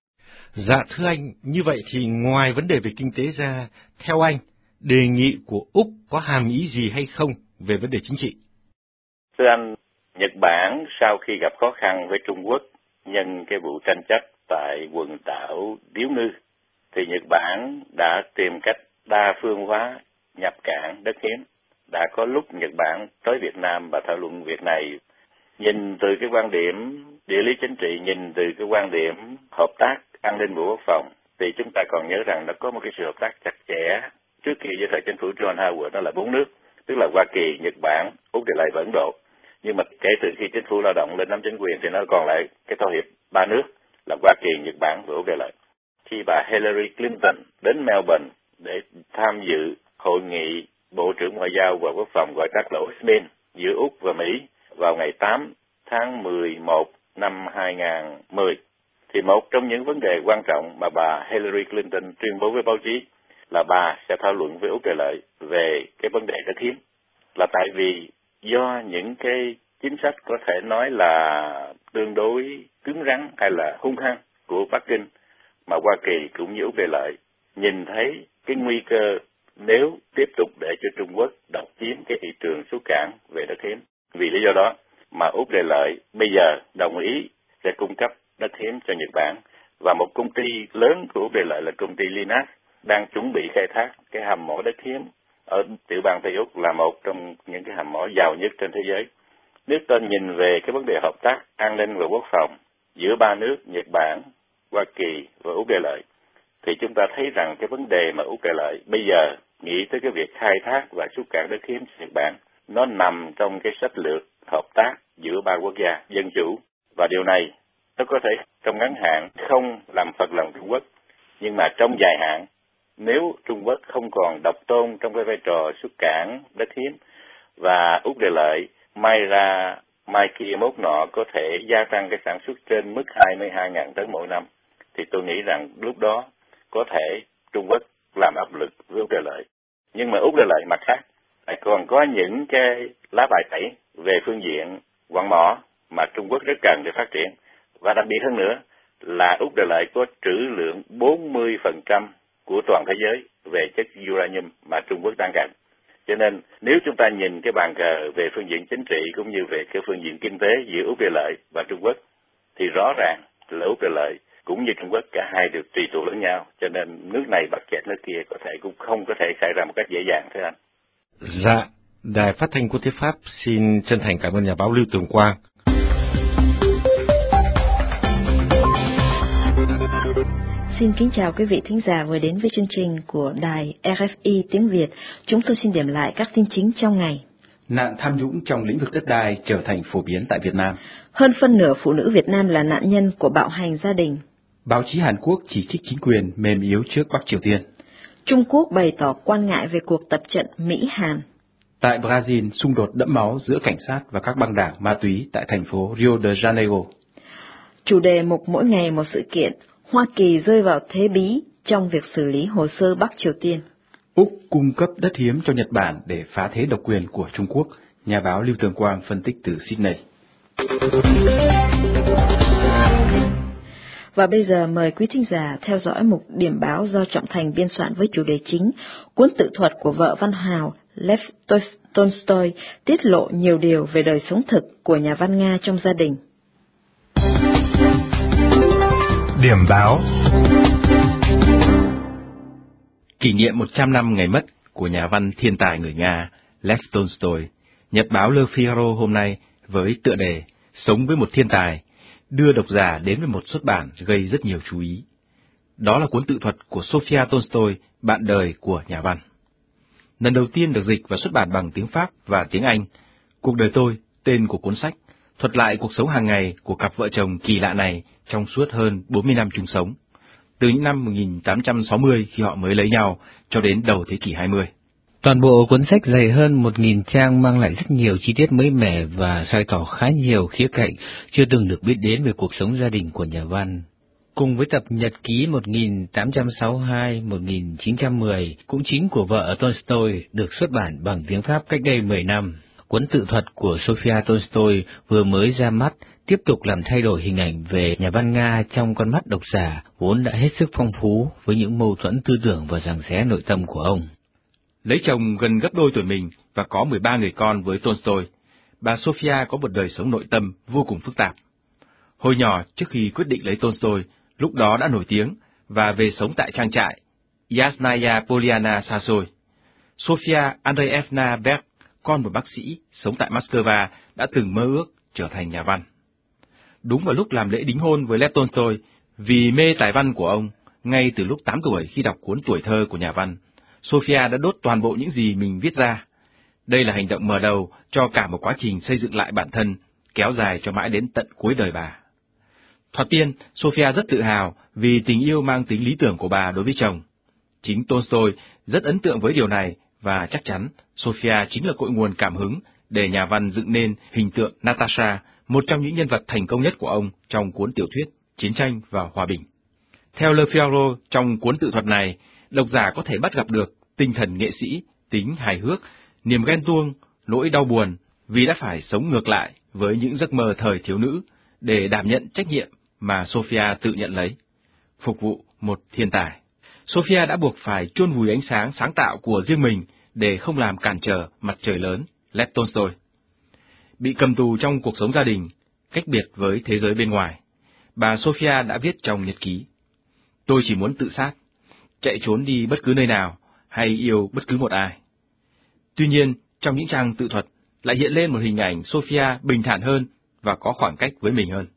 Dạ thưa anh, như vậy thì ngoài vấn đề về kinh tế ra, theo anh, đề nghị của Úc có hàm ý gì hay không về vấn đề chính trị? Thưa anh, Nhật Bản sau khi gặp khó khăn với Trung Quốc nhân cái vụ tranh chấp tại quần đảo Điếu Ngư, thì Nhật Bản đã tìm cách đa phương hóa nhập cảng đất hiếm. Đã có lúc Nhật Bản tới Việt Nam và thảo luận việc này. Nhìn từ cái quan điểm địa lý chính trị, nhìn từ cái quan điểm hợp tác an ninh và quốc phòng, thì chúng ta còn nhớ rằng nó có một cái sự hợp tác chặt chẽ trước kia với thời chính phủ John Howard, đó là bốn nước, tức là Hoa Kỳ, Nhật Bản, Úc Đại Lợi và Ấn Độ. Nhưng mà kể từ khi chính phủ lao động lên nắm chính quyền thì nó còn lại cái thỏa hiệp ba nước là Hoa Kỳ, Nhật Bản và Úc Đại Lợi. Khi bà Hillary Clinton đến Melbourne để tham dự hội nghị Bộ trưởng Ngoại giao và Quốc phòng gọi tắt là o ét em i en giữa Úc và Mỹ vào ngày tám tháng mười một năm hai không một không, thì một trong những vấn đề quan trọng mà bà Hillary Clinton tuyên bố với báo chí là bà sẽ thảo luận với Úc Đại Lợi về cái vấn đề đất hiếm. Là tại vì do những cái chính sách có thể nói là tương đối cứng rắn hay là hung hăng của Bắc Kinh, mà Hoa Kỳ cũng như Úc Đại Lợi nhìn thấy cái nguy cơ nếu tiếp tục để cho Trung Quốc độc chiếm cái thị trường xuất cảng về đất hiếm. Vì lý do đó mà Úc Đại Lợi bây giờ đồng ý sẽ cung cấp đất hiếm cho Nhật Bản, và một công ty lớn của Úc Đại Lợi là công ty Linas đang chuẩn bị khai thác cái hầm mỏ đất hiếm ở tiểu bang Tây Úc, là một trong những cái hầm mỏ giàu nhất trên thế giới. Nếu ta nhìn về cái vấn đề hợp tác an ninh và quốc phòng giữa ba nước Nhật Bản, Hoa Kỳ và Úc Đại Lợi, thì chúng ta thấy rằng cái vấn đề mà Úc Đại Lợi bây giờ nghĩ tới cái việc khai thác và xuất cảng đất hiếm Nhật Bản, nó nằm trong cái sách lược hợp tác giữa ba quốc gia dân chủ, và điều này nó có thể trong ngắn hạn không làm phật lòng Trung Quốc, nhưng mà trong dài hạn, nếu Trung Quốc không còn độc tôn trong cái vai trò xuất cảng đất hiếm và Úc Đại Lợi may ra mai kia mốt nọ có thể gia tăng cái sản xuất trên mức hai mươi hai nghìn tấn mỗi năm, thì tôi nghĩ rằng lúc đó có thể Trung Quốc làm áp lực với Úc Đại Lợi. Nhưng mà Úc Đại Lợi mặt khác lại còn có những cái lá bài tẩy về phương diện quặng mỏ mà Trung Quốc rất cần để phát triển. Và đặc biệt hơn nữa là Úc Đại Lợi có trữ lượng bốn mươi phần trăm của toàn thế giới về chất uranium mà Trung Quốc đang cần. Cho nên nếu chúng ta nhìn cái bàn cờ về phương diện chính trị cũng như về cái phương diện kinh tế giữa Úc Đại Lợi và Trung Quốc, thì rõ ràng là Úc Đại Lợi cũng như Trung Quốc cả hai được tùy thuộc lẫn nhau, cho nên nước này bắt chẹt nước kia có thể cũng không có thể xảy ra một cách dễ dàng thế anh. Dạ, Đài Phát thanh Quốc tế Pháp xin chân thành cảm ơn nhà báo Lưu Tường Quang. Xin kính chào quý vị thính giả vừa đến với chương trình của đài rờ ép i tiếng Việt. Chúng tôi xin điểm lại các tin chính trong ngày. Nạn tham nhũng trong lĩnh vực đất đai trở thành phổ biến tại Việt Nam. Hơn phân nửa phụ nữ Việt Nam là nạn nhân của bạo hành gia đình. Báo chí Hàn Quốc chỉ trích chính quyền mềm yếu trước Bắc Triều Tiên. Trung Quốc bày tỏ quan ngại về cuộc tập trận Mỹ-Hàn. Tại Brazil, xung đột đẫm máu giữa cảnh sát và các băng đảng ma túy tại thành phố Rio de Janeiro. Chủ đề mục mỗi ngày một sự kiện, Hoa Kỳ rơi vào thế bí trong việc xử lý hồ sơ Bắc Triều Tiên. Úc cung cấp đất hiếm cho Nhật Bản để phá thế độc quyền của Trung Quốc, nhà báo Lưu Tường Quang phân tích từ Sydney. Và bây giờ mời quý thính giả theo dõi mục điểm báo do Trọng Thành biên soạn với chủ đề chính, cuốn tự thuật của vợ văn hào Lev Tolstoy tiết lộ nhiều điều về đời sống thực của nhà văn Nga trong gia đình. Điểm báo. Kỷ niệm một trăm năm ngày mất của nhà văn thiên tài người Nga Lev Tolstoy, nhật báo Le Figaro hôm nay với tựa đề Sống với một thiên tài, đưa độc giả đến với một xuất bản gây rất nhiều chú ý. Đó là cuốn tự thuật của Sophia Tolstoy, bạn đời của nhà văn. Lần đầu tiên được dịch và xuất bản bằng tiếng Pháp và tiếng Anh, Cuộc đời tôi, tên của cuốn sách, thuật lại cuộc sống hàng ngày của cặp vợ chồng kỳ lạ này trong suốt hơn bốn mươi năm chung sống, từ những năm một nghìn tám trăm sáu mươi khi họ mới lấy nhau cho đến đầu thế kỷ hai mươi. Toàn bộ cuốn sách dày hơn một nghìn trang mang lại rất nhiều chi tiết mới mẻ và soi tỏ khá nhiều khía cạnh chưa từng được biết đến về cuộc sống gia đình của nhà văn. Cùng với tập nhật ký một nghìn tám trăm sáu mươi hai đến một nghìn chín trăm mười, cũng chính của vợ Tolstoy, được xuất bản bằng tiếng Pháp cách đây mười năm. Cuốn tự thuật của Sophia Tolstoy vừa mới ra mắt, tiếp tục làm thay đổi hình ảnh về nhà văn Nga trong con mắt độc giả, vốn đã hết sức phong phú với những mâu thuẫn tư tưởng và giằng xé nội tâm của ông. Lấy chồng gần gấp đôi tuổi mình và có mười ba người con với Tolstoy, bà Sophia có một đời sống nội tâm vô cùng phức tạp. Hồi nhỏ, trước khi quyết định lấy Tolstoy, lúc đó đã nổi tiếng và về sống tại trang trại Yasnaya Poliana xa xôi, Sophia Andreevna Berg, con một bác sĩ sống tại Moscow, đã từng mơ ước trở thành nhà văn. Đúng vào lúc làm lễ đính hôn với Lev Tolstoy, vì mê tài văn của ông, ngay từ lúc tám tuổi khi đọc cuốn tuổi thơ của nhà văn, Sophia đã đốt toàn bộ những gì mình viết ra. Đây là hành động mở đầu cho cả một quá trình xây dựng lại bản thân, kéo dài cho mãi đến tận cuối đời bà. Thoạt tiên, Sophia rất tự hào vì tình yêu mang tính lý tưởng của bà đối với chồng. Chính Tolstoy rất ấn tượng với điều này và chắc chắn Sophia chính là cội nguồn cảm hứng để nhà văn dựng nên hình tượng Natasha, một trong những nhân vật thành công nhất của ông trong cuốn tiểu thuyết Chiến tranh và Hòa bình. Theo Le Figaro, trong cuốn tự thuật này, độc giả có thể bắt gặp được tinh thần nghệ sĩ, tính hài hước, niềm ghen tuông, nỗi đau buồn vì đã phải sống ngược lại với những giấc mơ thời thiếu nữ để đảm nhận trách nhiệm mà Sophia tự nhận lấy, phục vụ một thiên tài. Sophia đã buộc phải chôn vùi ánh sáng sáng tạo của riêng mình để không làm cản trở mặt trời lớn Lev Tolstoy. Bị cầm tù trong cuộc sống gia đình, cách biệt với thế giới bên ngoài, bà Sophia đã viết trong nhật ký: Tôi chỉ muốn tự sát, chạy trốn đi bất cứ nơi nào hay yêu bất cứ một ai. Tuy nhiên, trong những trang tự thuật lại hiện lên một hình ảnh Sophia bình thản hơn và có khoảng cách với mình hơn.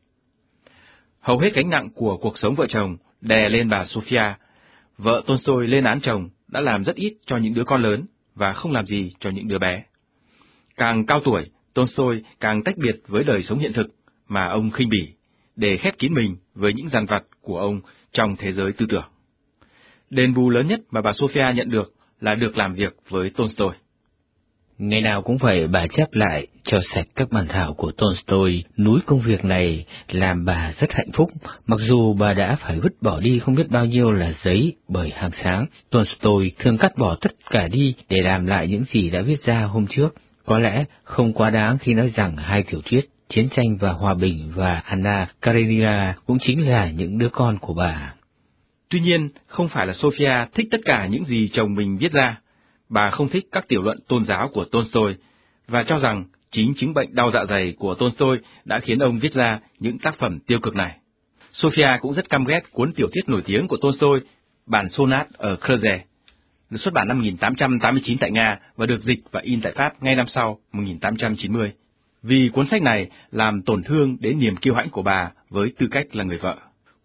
Hầu hết gánh nặng của cuộc sống vợ chồng đè lên bà Sophia. Vợ Tolstoy lên án chồng đã làm rất ít cho những đứa con lớn và không làm gì cho những đứa bé. Càng cao tuổi, Tolstoy càng tách biệt với đời sống hiện thực mà ông khinh bỉ, để khép kín mình với những dằn vặt của ông trong thế giới tư tưởng. Đền bù lớn nhất mà bà Sophia nhận được là được làm việc với Tolstoy. Ngày nào cũng phải bà chép lại cho sạch các bản thảo của Tolstoy. Núi công việc này làm bà rất hạnh phúc, mặc dù bà đã phải vứt bỏ đi không biết bao nhiêu là giấy, bởi hàng sáng Tolstoy thường cắt bỏ tất cả đi để làm lại những gì đã viết ra hôm trước. Có lẽ không quá đáng khi nói rằng hai tiểu thuyết Chiến tranh và Hòa bình và Anna Karenina cũng chính là những đứa con của bà. Tuy nhiên, không phải là Sophia thích tất cả những gì chồng mình viết ra. Bà không thích các tiểu luận tôn giáo của Tolstoy và cho rằng chính chứng bệnh đau dạ dày của Tolstoy đã khiến ông viết ra những tác phẩm tiêu cực này. Sophia cũng rất căm ghét cuốn tiểu thuyết nổi tiếng của Tolstoy, bản Sonat ở Kreuze, được xuất bản năm một nghìn tám trăm tám mươi chín tại Nga và được dịch và in tại Pháp ngay năm sau, một nghìn tám trăm chín mươi. Vì cuốn sách này làm tổn thương đến niềm kiêu hãnh của bà với tư cách là người vợ.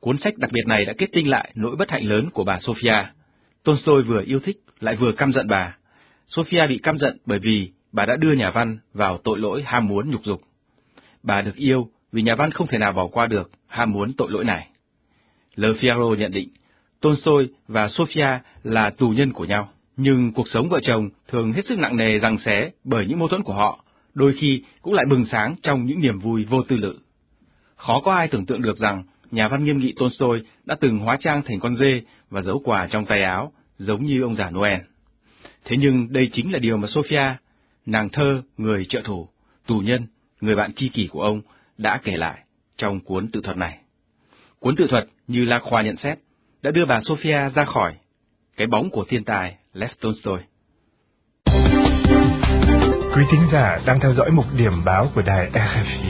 Cuốn sách đặc biệt này đã kết tinh lại nỗi bất hạnh lớn của bà Sophia. Tolstoy vừa yêu thích lại vừa căm giận bà. Sophia bị căm giận bởi vì bà đã đưa nhà văn vào tội lỗi ham muốn nhục dục. Bà được yêu vì nhà văn không thể nào bỏ qua được ham muốn tội lỗi này. Le Figaro nhận định Tolstoy và Sophia là tù nhân của nhau, nhưng cuộc sống vợ chồng thường hết sức nặng nề giằng xé bởi những mâu thuẫn của họ, đôi khi cũng lại bừng sáng trong những niềm vui vô tư lự. Khó có ai tưởng tượng được rằng nhà văn nghiêm nghị Tolstoy đã từng hóa trang thành con dê và giấu quà trong tay áo, giống như ông già Noel. Thế nhưng đây chính là điều mà Sophia, nàng thơ, người trợ thủ, tù nhân, người bạn tri kỷ của ông, đã kể lại trong cuốn tự thuật này. Cuốn tự thuật, như Lacroix nhận xét, đã đưa bà Sophia ra khỏi cái bóng của thiên tài Lev Tolstoy. Quý thính giả đang theo dõi mục điểm báo của đài rờ ép i.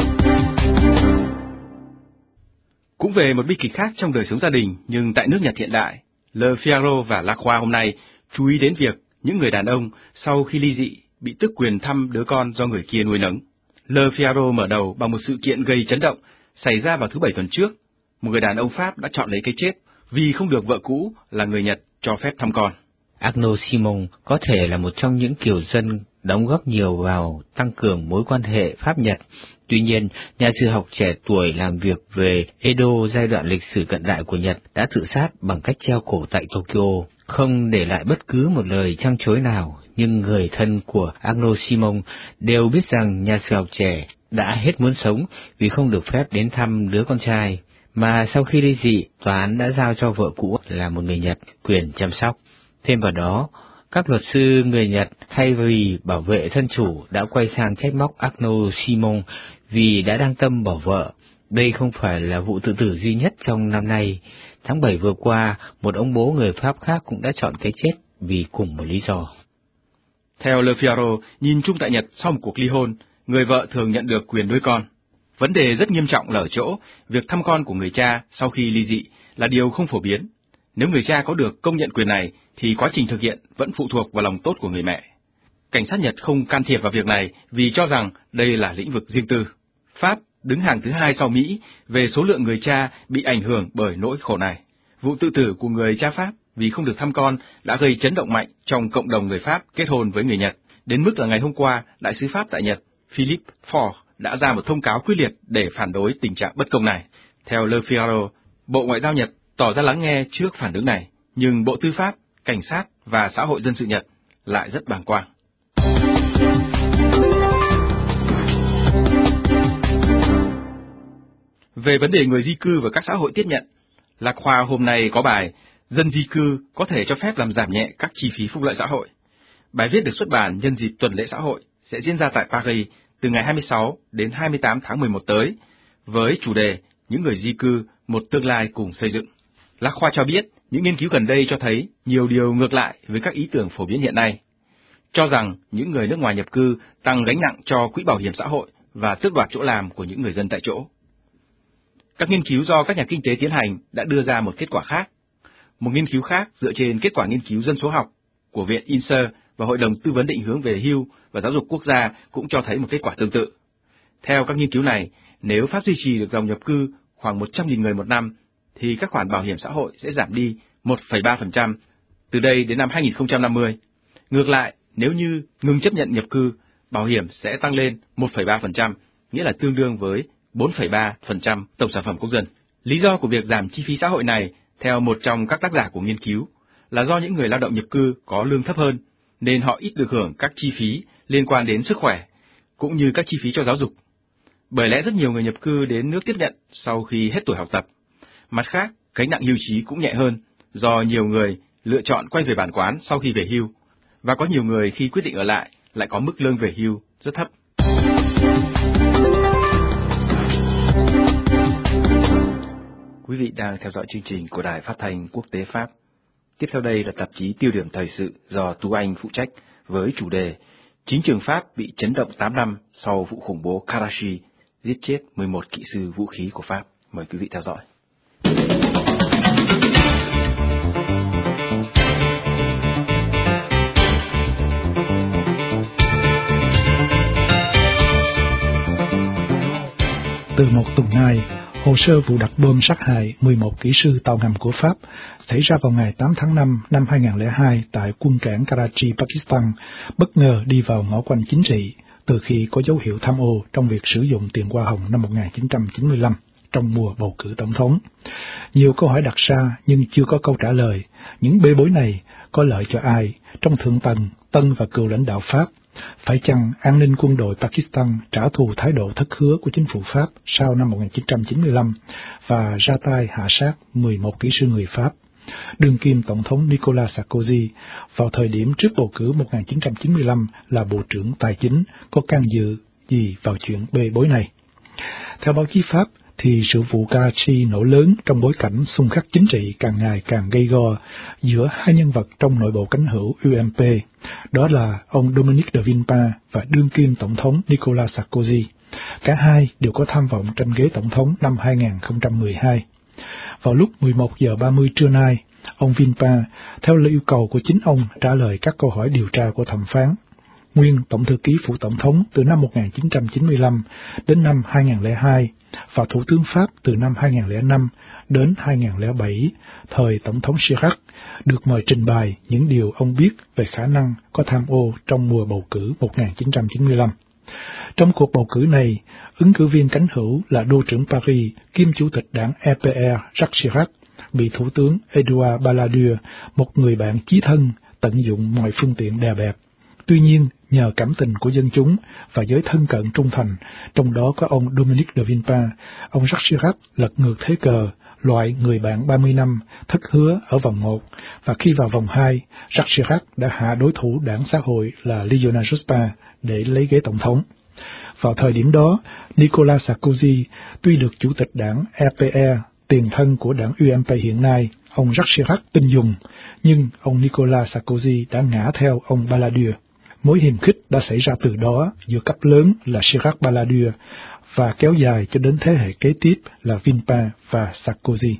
Cũng về một bi kịch khác trong đời sống gia đình, nhưng tại nước Nhật hiện đại, Le Figaro và Lacroix hôm nay chú ý đến việc những người đàn ông sau khi ly dị bị tước quyền thăm đứa con do người kia nuôi nấng. Le Figaro mở đầu bằng một sự kiện gây chấn động xảy ra vào thứ Bảy tuần trước. Một người đàn ông Pháp đã chọn lấy cái chết vì không được vợ cũ là người Nhật cho phép thăm con. Arnaud Simon có thể là một trong những kiều dân đóng góp nhiều vào tăng cường mối quan hệ Pháp-Nhật. Tuy nhiên, nhà sử học trẻ tuổi làm việc về Edo giai đoạn lịch sử cận đại của Nhật đã tự sát bằng cách treo cổ tại Tokyo, không để lại bất cứ một lời trăng trối nào. Nhưng người thân của Arnaud Simon đều biết rằng nhà sử học trẻ đã hết muốn sống vì không được phép đến thăm đứa con trai, mà sau khi ly dị, tòa án đã giao cho vợ cũ là một người Nhật quyền chăm sóc. Thêm vào đó, các luật sư người Nhật thay vì bảo vệ thân chủ đã quay sang trách móc Arnaud Simon vì đã đang tâm bỏ vợ. Đây không phải là vụ tự tử duy nhất trong năm nay. Tháng bảy vừa qua, một ông bố người Pháp khác cũng đã chọn cái chết vì cùng một lý do. Theo Le Figaro, nhìn chung tại Nhật sau một cuộc ly hôn, người vợ thường nhận được quyền nuôi con. Vấn đề rất nghiêm trọng là ở chỗ, việc thăm con của người cha sau khi ly dị là điều không phổ biến. Nếu người cha có được công nhận quyền này, thì quá trình thực hiện vẫn phụ thuộc vào lòng tốt của người mẹ. Cảnh sát Nhật không can thiệp vào việc này vì cho rằng đây là lĩnh vực riêng tư. Pháp đứng hàng thứ hai sau Mỹ về số lượng người cha bị ảnh hưởng bởi nỗi khổ này. Vụ tự tử của người cha Pháp vì không được thăm con đã gây chấn động mạnh trong cộng đồng người Pháp kết hôn với người Nhật, đến mức là ngày hôm qua, đại sứ Pháp tại Nhật, Philippe Faure, đã ra một thông cáo quyết liệt để phản đối tình trạng bất công này. Theo Le Figaro, Bộ Ngoại giao Nhật tỏ ra lắng nghe trước phản ứng này, nhưng Bộ Tư pháp, Cảnh sát và Xã hội Dân sự Nhật lại rất bàng quang. Về vấn đề người di cư và các xã hội tiếp nhận, Lạc Khoa hôm nay có bài Dân di cư có thể cho phép làm giảm nhẹ các chi phí phúc lợi xã hội. Bài viết được xuất bản nhân dịp tuần lễ xã hội sẽ diễn ra tại Paris từ ngày hai mươi sáu đến hai mươi tám tháng mười một tới, với chủ đề Những người di cư, một tương lai cùng xây dựng. Lạc Khoa cho biết, những nghiên cứu gần đây cho thấy nhiều điều ngược lại với các ý tưởng phổ biến hiện nay, cho rằng những người nước ngoài nhập cư tăng gánh nặng cho quỹ bảo hiểm xã hội và tước đoạt chỗ làm của những người dân tại chỗ. Các nghiên cứu do các nhà kinh tế tiến hành đã đưa ra một kết quả khác. Một nghiên cứu khác dựa trên kết quả nghiên cứu dân số học của Viện i en ét e rờ và Hội đồng Tư vấn Định hướng về Hưu và Giáo dục Quốc gia cũng cho thấy một kết quả tương tự. Theo các nghiên cứu này, nếu Pháp duy trì được dòng nhập cư khoảng một trăm nghìn người một năm, thì các khoản bảo hiểm xã hội sẽ giảm đi một phẩy ba phần trăm từ đây đến năm hai nghìn không trăm năm mươi. Ngược lại, nếu như ngừng chấp nhận nhập cư, bảo hiểm sẽ tăng lên một phẩy ba phần trăm, nghĩa là tương đương với bốn phẩy ba phần trăm tổng sản phẩm quốc dân. Lý do của việc giảm chi phí xã hội này, theo một trong các tác giả của nghiên cứu, là do những người lao động nhập cư có lương thấp hơn, nên họ ít được hưởng các chi phí liên quan đến sức khỏe, cũng như các chi phí cho giáo dục. Bởi lẽ rất nhiều người nhập cư đến nước tiếp nhận sau khi hết tuổi học tập. Mặt khác, gánh nặng hưu trí cũng nhẹ hơn, do nhiều người lựa chọn quay về bản quán sau khi về hưu, và có nhiều người khi quyết định ở lại lại có mức lương về hưu rất thấp. Quý vị đang theo dõi chương trình của Đài Phát thanh Quốc tế Pháp. Tiếp theo đây là tạp chí Tiêu điểm thời sự do Tú Anh phụ trách với chủ đề Chính trường Pháp bị chấn động tám năm sau vụ khủng bố Karachi, giết chết mười một kỹ sư vũ khí của Pháp. Mời quý vị theo dõi. Từ một tuần nay, Hồ sơ vụ đặt bom sát hại mười một kỹ sư tàu ngầm của Pháp xảy ra vào ngày tám tháng năm năm hai nghìn không trăm lẻ hai tại quân cảng Karachi, Pakistan, bất ngờ đi vào ngõ quanh chính trị từ khi có dấu hiệu tham ô trong việc sử dụng tiền hoa hồng năm một nghìn chín trăm chín mươi lăm trong mùa bầu cử tổng thống. Nhiều câu hỏi đặt ra nhưng chưa có câu trả lời. Những bê bối này có lợi cho ai trong thượng tầng, tân và cựu lãnh đạo Pháp? Phải chăng an ninh quân đội Pakistan trả thù thái độ thất hứa của chính phủ Pháp sau năm một nghìn chín trăm chín mươi lăm và ra tay hạ sát mười một kỹ sư người Pháp? Đương kim Tổng thống Nicolas Sarkozy vào thời điểm trước bầu cử một nghìn chín trăm chín mươi lăm là Bộ trưởng Tài chính có can dự gì vào chuyện bê bối này? Theo báo chí Pháp, thì sự vụ Karachi nổ lớn trong bối cảnh xung khắc chính trị càng ngày càng gay go giữa hai nhân vật trong nội bộ cánh hữu u em pê, đó là ông Dominique de Villepin và đương kim Tổng thống Nicolas Sarkozy. Cả hai đều có tham vọng tranh ghế Tổng thống năm hai nghìn không trăm mười hai. Vào lúc mười một giờ ba mươi trưa nay, ông Villepin, theo lời yêu cầu của chính ông, trả lời các câu hỏi điều tra của thẩm phán. Nguyên Tổng thư ký phủ Tổng thống từ năm một nghìn chín trăm chín mươi lăm đến năm hai nghìn không trăm lẻ hai và Thủ tướng Pháp từ năm hai nghìn không trăm lẻ năm đến hai nghìn không trăm lẻ bảy, thời Tổng thống Chirac, được mời trình bày những điều ông biết về khả năng có tham ô trong mùa bầu cử một nghìn chín trăm chín mươi lăm. Trong cuộc bầu cử này, ứng cử viên cánh hữu là đô trưởng Paris, kiêm chủ tịch đảng e pê rờ Jacques Chirac, bị Thủ tướng Edouard Balladur, một người bạn chí thân, tận dụng mọi phương tiện đè bẹp. Tuy nhiên, nhờ cảm tình của dân chúng và giới thân cận trung thành, trong đó có ông Dominique de Villepin, ông Jacques Chirac lật ngược thế cờ, loại người bạn ba mươi năm, thất hứa ở vòng một, và khi vào vòng hai, Jacques Chirac đã hạ đối thủ đảng xã hội là Lionel Jospin để lấy ghế tổng thống. Vào thời điểm đó, Nicolas Sarkozy, tuy được chủ tịch đảng e pê rờ, tiền thân của đảng u em pê hiện nay, ông Jacques Chirac tin dùng, nhưng ông Nicolas Sarkozy đã ngã theo ông Balladur. Mối hiềm khích đã xảy ra từ đó giữa cấp lớn là Chirac-Balladur và kéo dài cho đến thế hệ kế tiếp là Villepin và Sarkozy.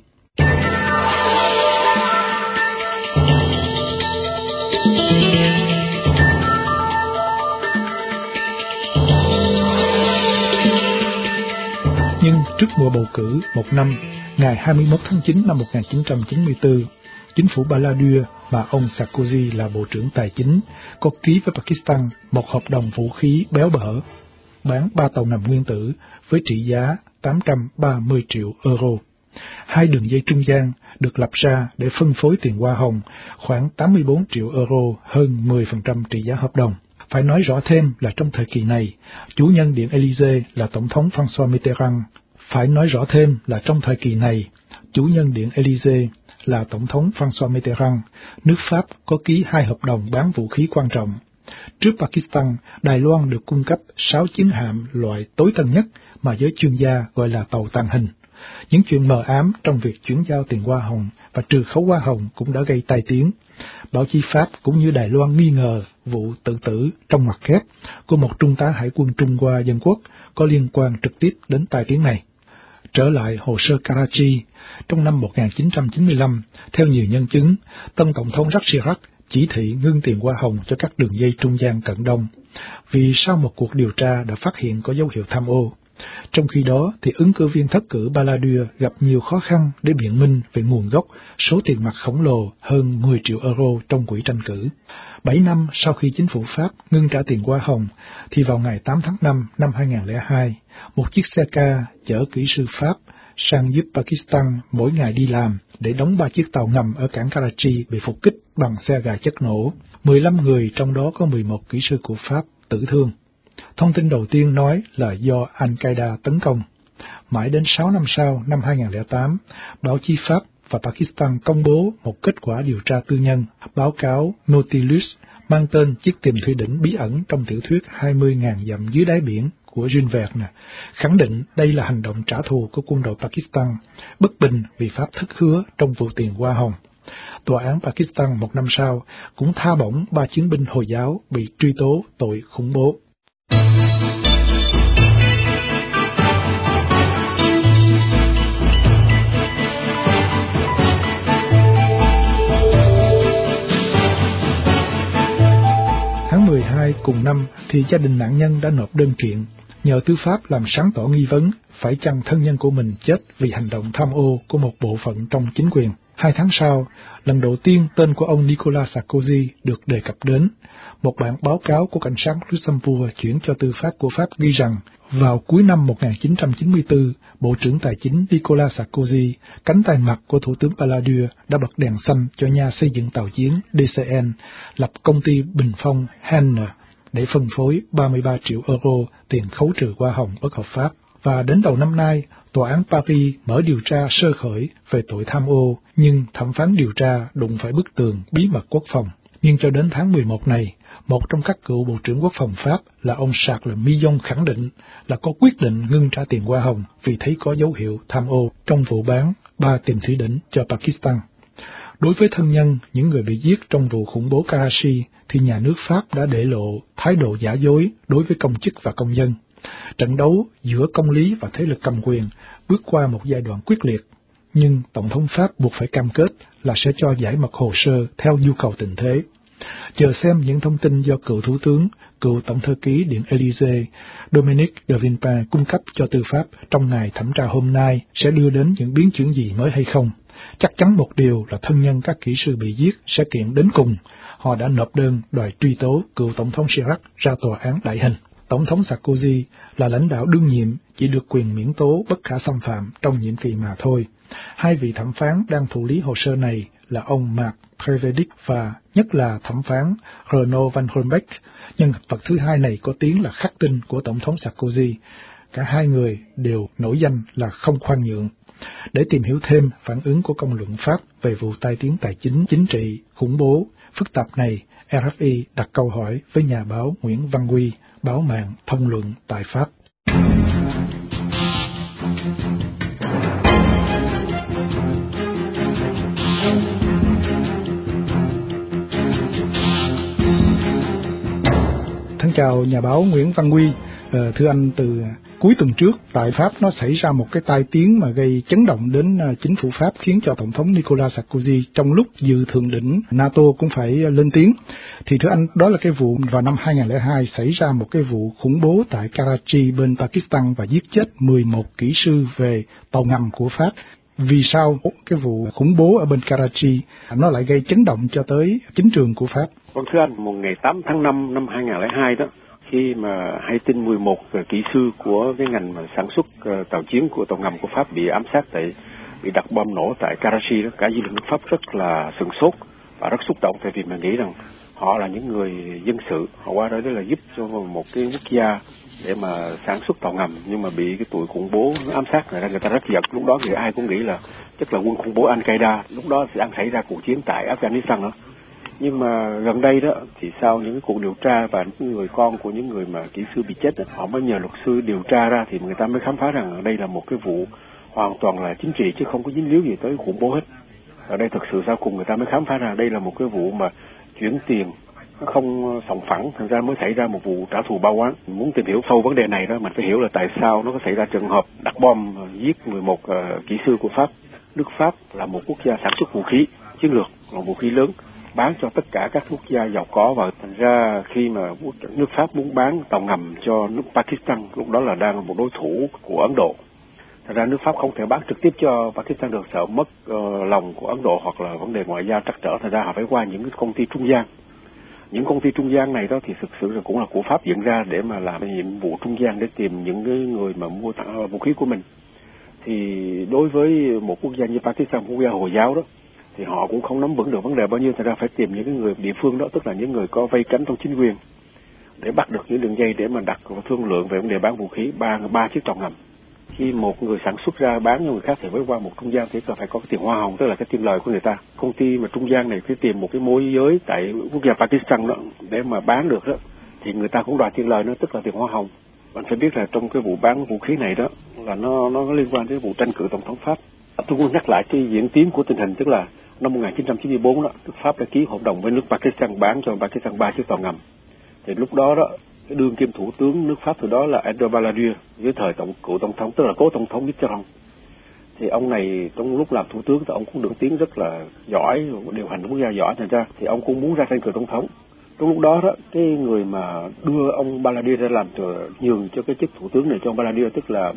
Nhưng trước mùa bầu cử một năm, ngày hai mươi mốt tháng chín năm một nghìn chín trăm chín mươi tư, chính phủ Balladur mà ông Sarkozy là Bộ trưởng Tài chính có ký với Pakistan một hợp đồng vũ khí béo bở, bán ba tàu ngầm nguyên tử với trị giá tám trăm ba mươi triệu euro. Hai đường dây trung gian được lập ra để phân phối tiền hoa hồng khoảng tám mươi bốn triệu euro, hơn mười phần trăm trị giá hợp đồng. Phải nói rõ thêm là trong thời kỳ này, chủ nhân Điện Élysée là Tổng thống François Mitterrand. Phải nói rõ thêm là trong thời kỳ này, chủ nhân Điện Élysée là Tổng thống François Mitterrand, nước Pháp có ký hai hợp đồng bán vũ khí quan trọng. Trước Pakistan, Đài Loan được cung cấp sáu chiến hạm loại tối tân nhất mà giới chuyên gia gọi là tàu tàng hình. Những chuyện mờ ám trong việc chuyển giao tiền hoa hồng và trừ khấu hoa hồng cũng đã gây tai tiếng. Báo chí Pháp cũng như Đài Loan nghi ngờ vụ tự tử trong ngoặc kép của một trung tá hải quân Trung Hoa Dân Quốc có liên quan trực tiếp đến tai tiếng này. Trở lại hồ sơ Karachi, trong năm một nghìn chín trăm chín mươi lăm, theo nhiều nhân chứng, tân Tổng thống Jacques Chirac chỉ thị ngưng tiền hoa hồng cho các đường dây trung gian cận đông, vì sau một cuộc điều tra đã phát hiện có dấu hiệu tham ô. Trong khi đó, thì ứng cử viên thất cử Balladur gặp nhiều khó khăn để biện minh về nguồn gốc số tiền mặt khổng lồ hơn mười triệu euro trong quỹ tranh cử. Bảy năm sau khi chính phủ Pháp ngưng trả tiền hoa hồng, thì vào ngày tám tháng năm năm hai nghìn không trăm lẻ hai, một chiếc xe ca chở kỹ sư Pháp sang giúp Pakistan mỗi ngày đi làm để đóng ba chiếc tàu ngầm ở cảng Karachi bị phục kích bằng xe gà chất nổ. mười lăm người, trong đó có mười một kỹ sư của Pháp, tử thương. Thông tin đầu tiên nói là do Al-Qaeda tấn công. Mãi đến sáu năm sau, năm hai nghìn không trăm lẻ tám, báo chí Pháp và Pakistan công bố một kết quả điều tra tư nhân, báo cáo Nautilus, mang tên chiếc tìm thủy đỉnh bí ẩn trong tiểu thuyết hai mươi nghìn dặm dưới đáy biển của Jules Verne, khẳng định đây là hành động trả thù của quân đội Pakistan, bất bình vì Pháp thất hứa trong vụ tiền hoa hồng. Tòa án Pakistan một năm sau cũng tha bổng ba chiến binh Hồi giáo bị truy tố tội khủng bố. Tháng mười hai cùng năm thì gia đình nạn nhân đã nộp đơn kiện, nhờ tư pháp làm sáng tỏ nghi vấn phải chăng thân nhân của mình chết vì hành động tham ô của một bộ phận trong chính quyền. Hai tháng sau, lần đầu tiên tên của ông Nicolas Sarkozy được đề cập đến. Một bản báo cáo của cảnh sát Luxembourg chuyển cho tư pháp của Pháp ghi rằng, vào cuối năm một nghìn chín trăm chín mươi tư, Bộ trưởng Tài chính Nicolas Sarkozy, cánh tay mặt của Thủ tướng Balladur, đã bật đèn xanh cho nhà xây dựng tàu chiến đê xê en lập công ty bình phong Henner để phân phối ba mươi ba triệu euro tiền khấu trừ hoa hồng bất hợp pháp. Và đến đầu năm nay, Tòa án Paris mở điều tra sơ khởi về tội tham ô, nhưng thẩm phán điều tra đụng phải bức tường bí mật quốc phòng. Nhưng cho đến tháng mười một này, một trong các cựu Bộ trưởng Quốc phòng Pháp là ông Charles Millon khẳng định là có quyết định ngưng trả tiền hoa hồng vì thấy có dấu hiệu tham ô trong vụ bán ba tiền thủy đỉnh cho Pakistan. Đối với thân nhân những người bị giết trong vụ khủng bố Karachi, thì nhà nước Pháp đã để lộ thái độ giả dối đối với công chức và công dân. Trận đấu giữa công lý và thế lực cầm quyền bước qua một giai đoạn quyết liệt, nhưng Tổng thống Pháp buộc phải cam kết là sẽ cho giải mật hồ sơ theo nhu cầu tình thế. Chờ xem những thông tin do cựu Thủ tướng, cựu Tổng thư ký Điện Élysée Dominique de Villepin cung cấp cho tư pháp trong ngày thẩm tra hôm nay sẽ đưa đến những biến chuyển gì mới hay không. Chắc chắn một điều là thân nhân các kỹ sư bị giết sẽ kiện đến cùng. Họ đã nộp đơn đòi truy tố cựu Tổng thống Chirac ra tòa án đại hình. Tổng thống Sarkozy là lãnh đạo đương nhiệm, chỉ được quyền miễn tố bất khả xâm phạm trong nhiệm kỳ mà thôi. Hai vị thẩm phán đang thụ lý hồ sơ này là ông Marc Prévedic và nhất là thẩm phán Renaud Van Holmbeck. Nhân vật thứ hai này có tiếng là khắc tinh của Tổng thống Sarkozy. Cả hai người đều nổi danh là không khoan nhượng. Để tìm hiểu thêm phản ứng của công luận Pháp về vụ tai tiếng tài chính, chính trị, khủng bố, phức tạp này, rờ ép i đặt câu hỏi với nhà báo Nguyễn Văn Huy, báo mạng Thông luận tại Pháp. Thân chào nhà báo Nguyễn Văn Huy. Ờ, thưa anh, từ cuối tuần trước tại Pháp nó xảy ra một cái tai tiếng mà gây chấn động đến chính phủ Pháp, khiến cho Tổng thống Nicolas Sarkozy trong lúc dự thượng đỉnh NATO cũng phải lên tiếng. Thì thưa anh, đó là cái vụ vào năm hai nghìn không trăm lẻ hai xảy ra một cái vụ khủng bố tại Karachi bên Pakistan và giết chết mười một kỹ sư về tàu ngầm của Pháp. Vì sao cái vụ khủng bố ở bên Karachi nó lại gây chấn động cho tới chính trường của Pháp? Vâng thưa anh, một ngày tám tháng năm năm hai nghìn không trăm lẻ hai đó, khi mà hay tin mười một kỹ sư của cái ngành mà sản xuất uh, tàu chiến của tàu ngầm của Pháp bị ám sát tại bị đặt bom nổ tại Karachi đó, cả dư luận nước Pháp rất là sửng sốt và rất xúc động, tại vì mình nghĩ rằng họ là những người dân sự, họ qua đó để là giúp cho một cái quốc gia để mà sản xuất tàu ngầm, nhưng mà bị cái tụi khủng bố ám sát, người ta người ta rất giận. Lúc đó thì ai cũng nghĩ là chắc là quân khủng bố Al-Qaeda, lúc đó sẽ ăn xảy ra cuộc chiến tại Afghanistan đó. Nhưng mà gần đây đó thì sau những cái cuộc điều tra và những người con của những người mà kỹ sư bị chết đó, họ mới nhờ luật sư điều tra ra thì người ta mới khám phá rằng đây là một cái vụ hoàn toàn là chính trị chứ không có dính líu gì tới khủng bố hết. Ở đây thực sự sau cùng người ta mới khám phá ra đây là một cái vụ mà chuyển tiền nó không sòng phẳng, thành ra mới xảy ra một vụ trả thù bao quán. Muốn tìm hiểu sâu vấn đề này đó, mình phải hiểu là tại sao nó có xảy ra trường hợp đặt bom giết mười một uh, kỹ sư của Pháp. Nước Pháp là một quốc gia sản xuất vũ khí chiến lược, là vũ khí lớn, bán cho tất cả các quốc gia giàu có, và thành ra khi mà nước Pháp muốn bán tàu ngầm cho nước Pakistan, lúc đó là đang là một đối thủ của Ấn Độ. Thành ra nước Pháp không thể bán trực tiếp cho Pakistan được, sợ mất uh, lòng của Ấn Độ hoặc là vấn đề ngoại giao trắc trở, thành ra họ phải qua những cái công ty trung gian. Những công ty trung gian này đó thì thực sự là cũng là của Pháp dựng ra để mà làm nhiệm vụ trung gian để tìm những cái người mà mua tặng vũ khí của mình. Thì đối với một quốc gia như Pakistan, quốc gia Hồi giáo đó, thì họ cũng không nắm vững được vấn đề bao nhiêu, thành ra phải tìm những cái người địa phương đó, tức là những người có vây cánh trong chính quyền, để bắt được những đường dây để mà đặt thương lượng về vấn đề bán vũ khí ba ba chiếc tàu ngầm. Khi một người sản xuất ra bán cho người khác thì phải qua một trung gian, thì phải có cái tiền hoa hồng, tức là cái tiền lời của người ta. Công ty mà trung gian này phải tìm một cái môi giới tại quốc gia Pakistan đó để mà bán được đó, thì người ta cũng đòi tiền lời nữa, tức là tiền hoa hồng. Bạn phải biết là trong cái vụ bán vũ khí này đó là nó nó liên quan đến vụ tranh cử tổng thống Pháp. Tôi muốn nhắc lại cái diễn tiến của tình hình, tức là năm một nghìn chín trăm chín mươi tư đó, nước Pháp đã ký hợp đồng với nước Pakistan bán cho Pakistan ba chiếc tàu ngầm. Thì lúc đó đó, cái đương kim thủ tướng nước Pháp từ đó là Edouard Balladur, dưới thời tổng cựu tổng thống, tức là cố tổng thống Mitterrand. Thì ông này trong lúc làm thủ tướng thì ông cũng được tiếng rất là giỏi, điều hành quốc gia giỏi, thành ra thì ông cũng muốn ra tranh cử tổng thống. Trong lúc đó đó, cái người mà đưa ông Balladur ra làm nhường cho cái chức thủ tướng này cho ông Balladur, tức là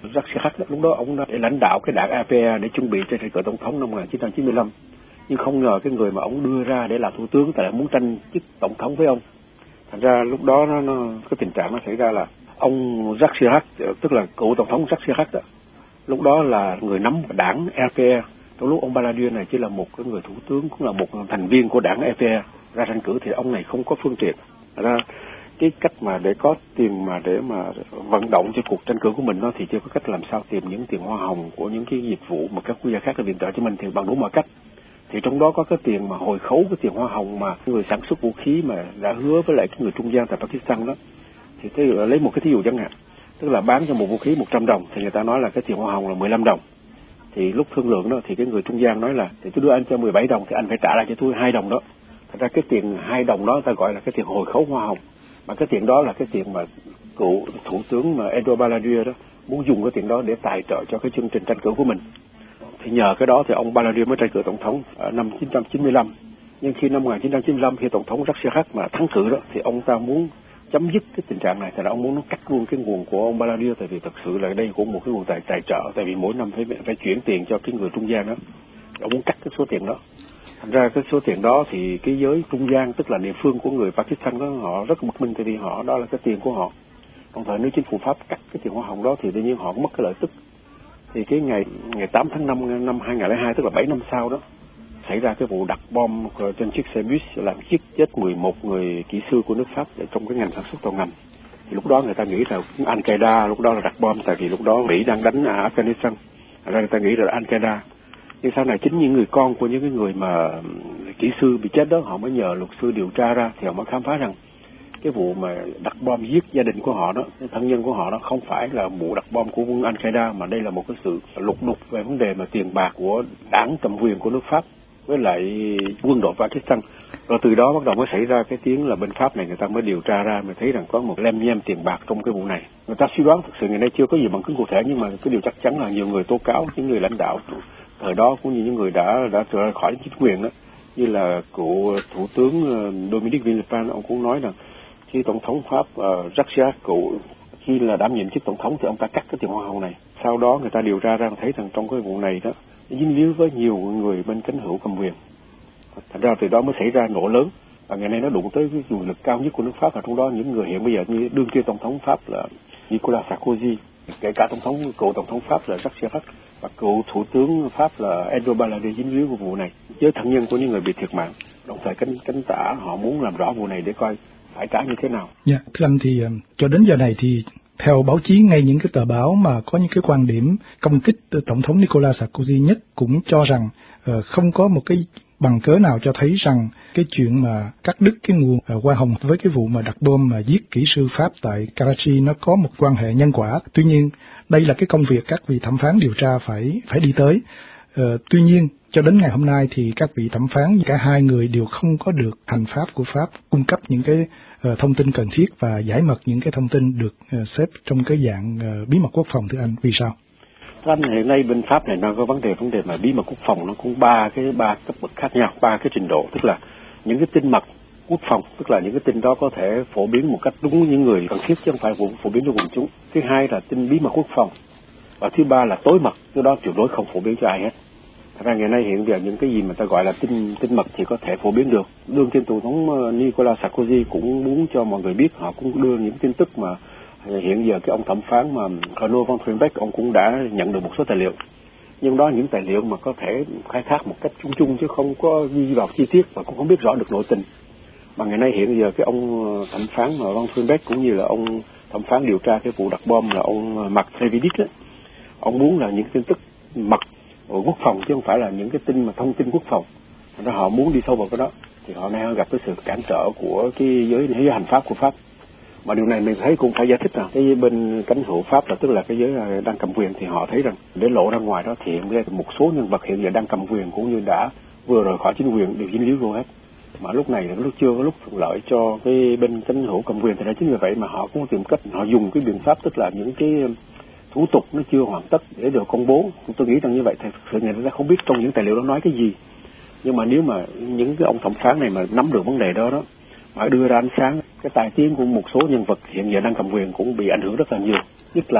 Jacques Chirac đó, lúc đó ông đã để lãnh đạo cái đảng a pê e để chuẩn bị cho tranh cử tổng thống năm một nghìn chín trăm chín mươi lăm, nhưng không ngờ cái người mà ông đưa ra để làm thủ tướng tại muốn tranh chức tổng thống với ông. Thành ra lúc đó nó, nó cái tình trạng nó xảy ra là ông Jacques Chirac, tức là cựu tổng thống Jacques Chirac đó, lúc đó là người nắm đảng a pê e. Trong lúc ông Balladur này chỉ là một cái người thủ tướng, cũng là một thành viên của đảng a pê e ra tranh cử, thì ông này không có phương tiện. Ra cái cách mà để có tiền mà để mà vận động cho cuộc tranh cử của mình đó, thì chưa có cách làm sao tìm những tiền hoa hồng của những cái dịch vụ mà các quốc gia khác đã viện trợ cho mình thì bằng đủ mọi cách. Thì trong đó có cái tiền mà hồi khấu, cái tiền hoa hồng mà người sản xuất vũ khí mà đã hứa với lại cái người trung gian tại Pakistan đó. Thì thế lấy một cái thí dụ chẳng hạn, tức là bán cho một vũ khí một trăm đồng thì người ta nói là cái tiền hoa hồng là mười lăm đồng. Thì lúc thương lượng đó thì cái người trung gian nói là thì tôi đưa anh cho mười bảy đồng thì anh phải trả lại cho tôi hai đồng đó. Thật ra cái tiền hai đồng đó ta gọi là cái tiền hồi khấu hoa hồng. Mà cái tiền đó là cái tiền mà cựu thủ tướng mà Edouard Balladur đó muốn dùng cái tiền đó để tài trợ cho cái chương trình tranh cử của mình. Thì nhờ cái đó thì ông Balladur mới tranh cử tổng thống ở năm chín trăm chín mươi lăm. Nhưng khi năm một nghìn chín trăm chín mươi lăm khi tổng thống Jacques Chirac mà thắng cử đó thì ông ta muốn chấm dứt cái tình trạng này, thì ông muốn nó cắt luôn cái nguồn của ông Balladur, tại vì thực sự là đây cũng một cái nguồn tài tài trợ, tại vì mỗi năm phải phải chuyển tiền cho cái người trung gian đó. Ông muốn cắt cái số tiền đó. Thành ra cái số tiền đó thì cái giới trung gian, tức là địa phương của người Pakistan đó, họ rất bực mình, tại vì họ đó là cái tiền của họ. Đồng thời nếu chính phủ Pháp cắt cái tiền hoa hồng đó thì tự nhiên họ mất cái lợi tức. Thì cái ngày ngày tám tháng năm năm hai nghìn không trăm lẻ hai, tức là bảy năm sau đó, xảy ra cái vụ đặt bom trên chiếc xe bus làm giết chết mười một người kỹ sư của nước Pháp trong cái ngành sản xuất tàu ngầm. Thì lúc đó người ta nghĩ là Al-Qaeda lúc đó là đặt bom, tại vì lúc đó Mỹ đang đánh ở Afghanistan. Ra người ta nghĩ là Al-Qaeda. Nhưng sau này chính những người con của những cái người mà kỹ sư bị chết đó, họ mới nhờ luật sư điều tra ra, thì họ mới khám phá rằng cái vụ mà đặt bom giết gia đình của họ đó, thân nhân của họ đó, không phải là vụ đặt bom của quân Al-Qaeda, mà đây là một cái sự lục đục về vấn đề mà tiền bạc của đảng cầm quyền của nước Pháp với lại quân đội Pakistan. Rồi từ đó bắt đầu mới xảy ra cái tiếng là bên Pháp này người ta mới điều tra ra, mới thấy rằng có một lem nhem tiền bạc trong cái vụ này. Người ta suy đoán thực sự ngày nay chưa có gì bằng chứng cụ thể, nhưng mà cái điều chắc chắn là nhiều người tố cáo những người lãnh đạo thời đó cũng như những người đã đã trở khỏi chính quyền đó, như là cựu thủ tướng Dominique Villepin, ông cũng nói rằng khi tổng thống Pháp uh, Jacques Chirac cựu khi là đảm nhiệm chức tổng thống thì ông ta cắt cái tiền hoa hồng này. Sau đó người ta điều tra ra thấy rằng trong cái vụ này đó dính líu với nhiều người bên cánh hữu cầm quyền. Thành ra từ đó mới xảy ra nổ lớn, và ngày nay nó đụng tới cái quyền lực cao nhất của nước Pháp, và trong đó những người hiện bây giờ như đương kim tổng thống Pháp là Nicolas Sarkozy, kể cả tổng thống cựu tổng thống Pháp là Jacques Chirac và cựu thủ tướng Pháp là Edouard Balladur dính líu vào vụ này với thân nhân của những người bị thiệt mạng. Đồng thời cánh cánh tả họ muốn làm rõ vụ này để coi phải trả như thế nào. Dạ, thưa anh, thì cho đến giờ này thì theo báo chí, ngay những cái tờ báo mà có những cái quan điểm công kích tổng thống Nicolas Sarkozy nhất cũng cho rằng uh, không có một cái bằng cớ nào cho thấy rằng cái chuyện mà cắt đứt cái nguồn uh, hoa hồng với cái vụ mà đặt bom mà giết kỹ sư Pháp tại Karachi nó có một quan hệ nhân quả. Tuy nhiên đây là cái công việc các vị thẩm phán điều tra phải phải đi tới. Uh, tuy nhiên cho đến ngày hôm nay thì các vị thẩm phán cả hai người đều không có được hành pháp của Pháp cung cấp những cái uh, thông tin cần thiết và giải mật những cái thông tin được uh, xếp trong cái dạng uh, bí mật quốc phòng. Thưa anh, vì sao? Anh hiện nay bên Pháp này nó có vấn đề vấn đề mà bí mật quốc phòng nó cũng ba cái ba cấp bậc khác nhau, ba cái trình độ, tức là những cái tin mật quốc phòng, tức là những cái tin đó có thể phổ biến một cách đúng những người cần thiết chứ không phải phổ, phổ biến cho quần chúng. Thứ hai là tin bí mật quốc phòng, và thứ ba là tối mật, cái đó tuyệt đối không phổ biến cho ai hết. Thật ra ngày nay hiện giờ những cái gì mà ta gọi là tin tin mật thì có thể phổ biến được. Đương kim tổng thống Nicolas Sarkozy cũng muốn cho mọi người biết, họ cũng đưa những tin tức mà hiện giờ cái ông thẩm phán mà Renaud von Trembeck ông cũng đã nhận được một số tài liệu. Nhưng đó những tài liệu mà có thể khai thác một cách chung chung chứ không có ghi vào chi tiết và cũng không biết rõ được nội tình. Mà ngày nay hiện giờ cái ông thẩm phán mà von Trembeck cũng như là ông thẩm phán điều tra cái vụ đặt bom là ông Marc Trévidic á, ông muốn là những tin tức mật của quốc phòng chứ không phải là những cái tin mà thông tin quốc phòng. Thành ra họ muốn đi sâu vào cái đó thì họ đang gặp cái sự cản trở của cái giới, giới hành pháp của Pháp. Mà điều này mình thấy cũng phải giải thích rằng cái bên cánh hữu Pháp là tức là cái giới đang cầm quyền thì họ thấy rằng để lộ ra ngoài đó thì hiện ra một số nhân vật hiện giờ đang cầm quyền cũng như đã vừa rời khỏi chính quyền đều dính líu vô hết. Mà lúc này là lúc chưa có lúc thuận lợi cho cái bên cánh hữu cầm quyền, thì đó chính vì vậy mà họ cũng tìm cách họ dùng cái biện pháp tức là những cái thủ tục nó chưa hoàn tất để được công bố. Tôi nghĩ rằng như vậy thì thực sự người ta không biết trong những tài liệu đó nói cái gì. Nhưng mà nếu mà những cái ông thẩm phán này mà nắm được vấn đề đó đó mà đưa ra ánh sáng cái tài tiếng của một số nhân vật hiện giờ đang cầm quyền cũng bị ảnh hưởng rất là nhiều. Nhất là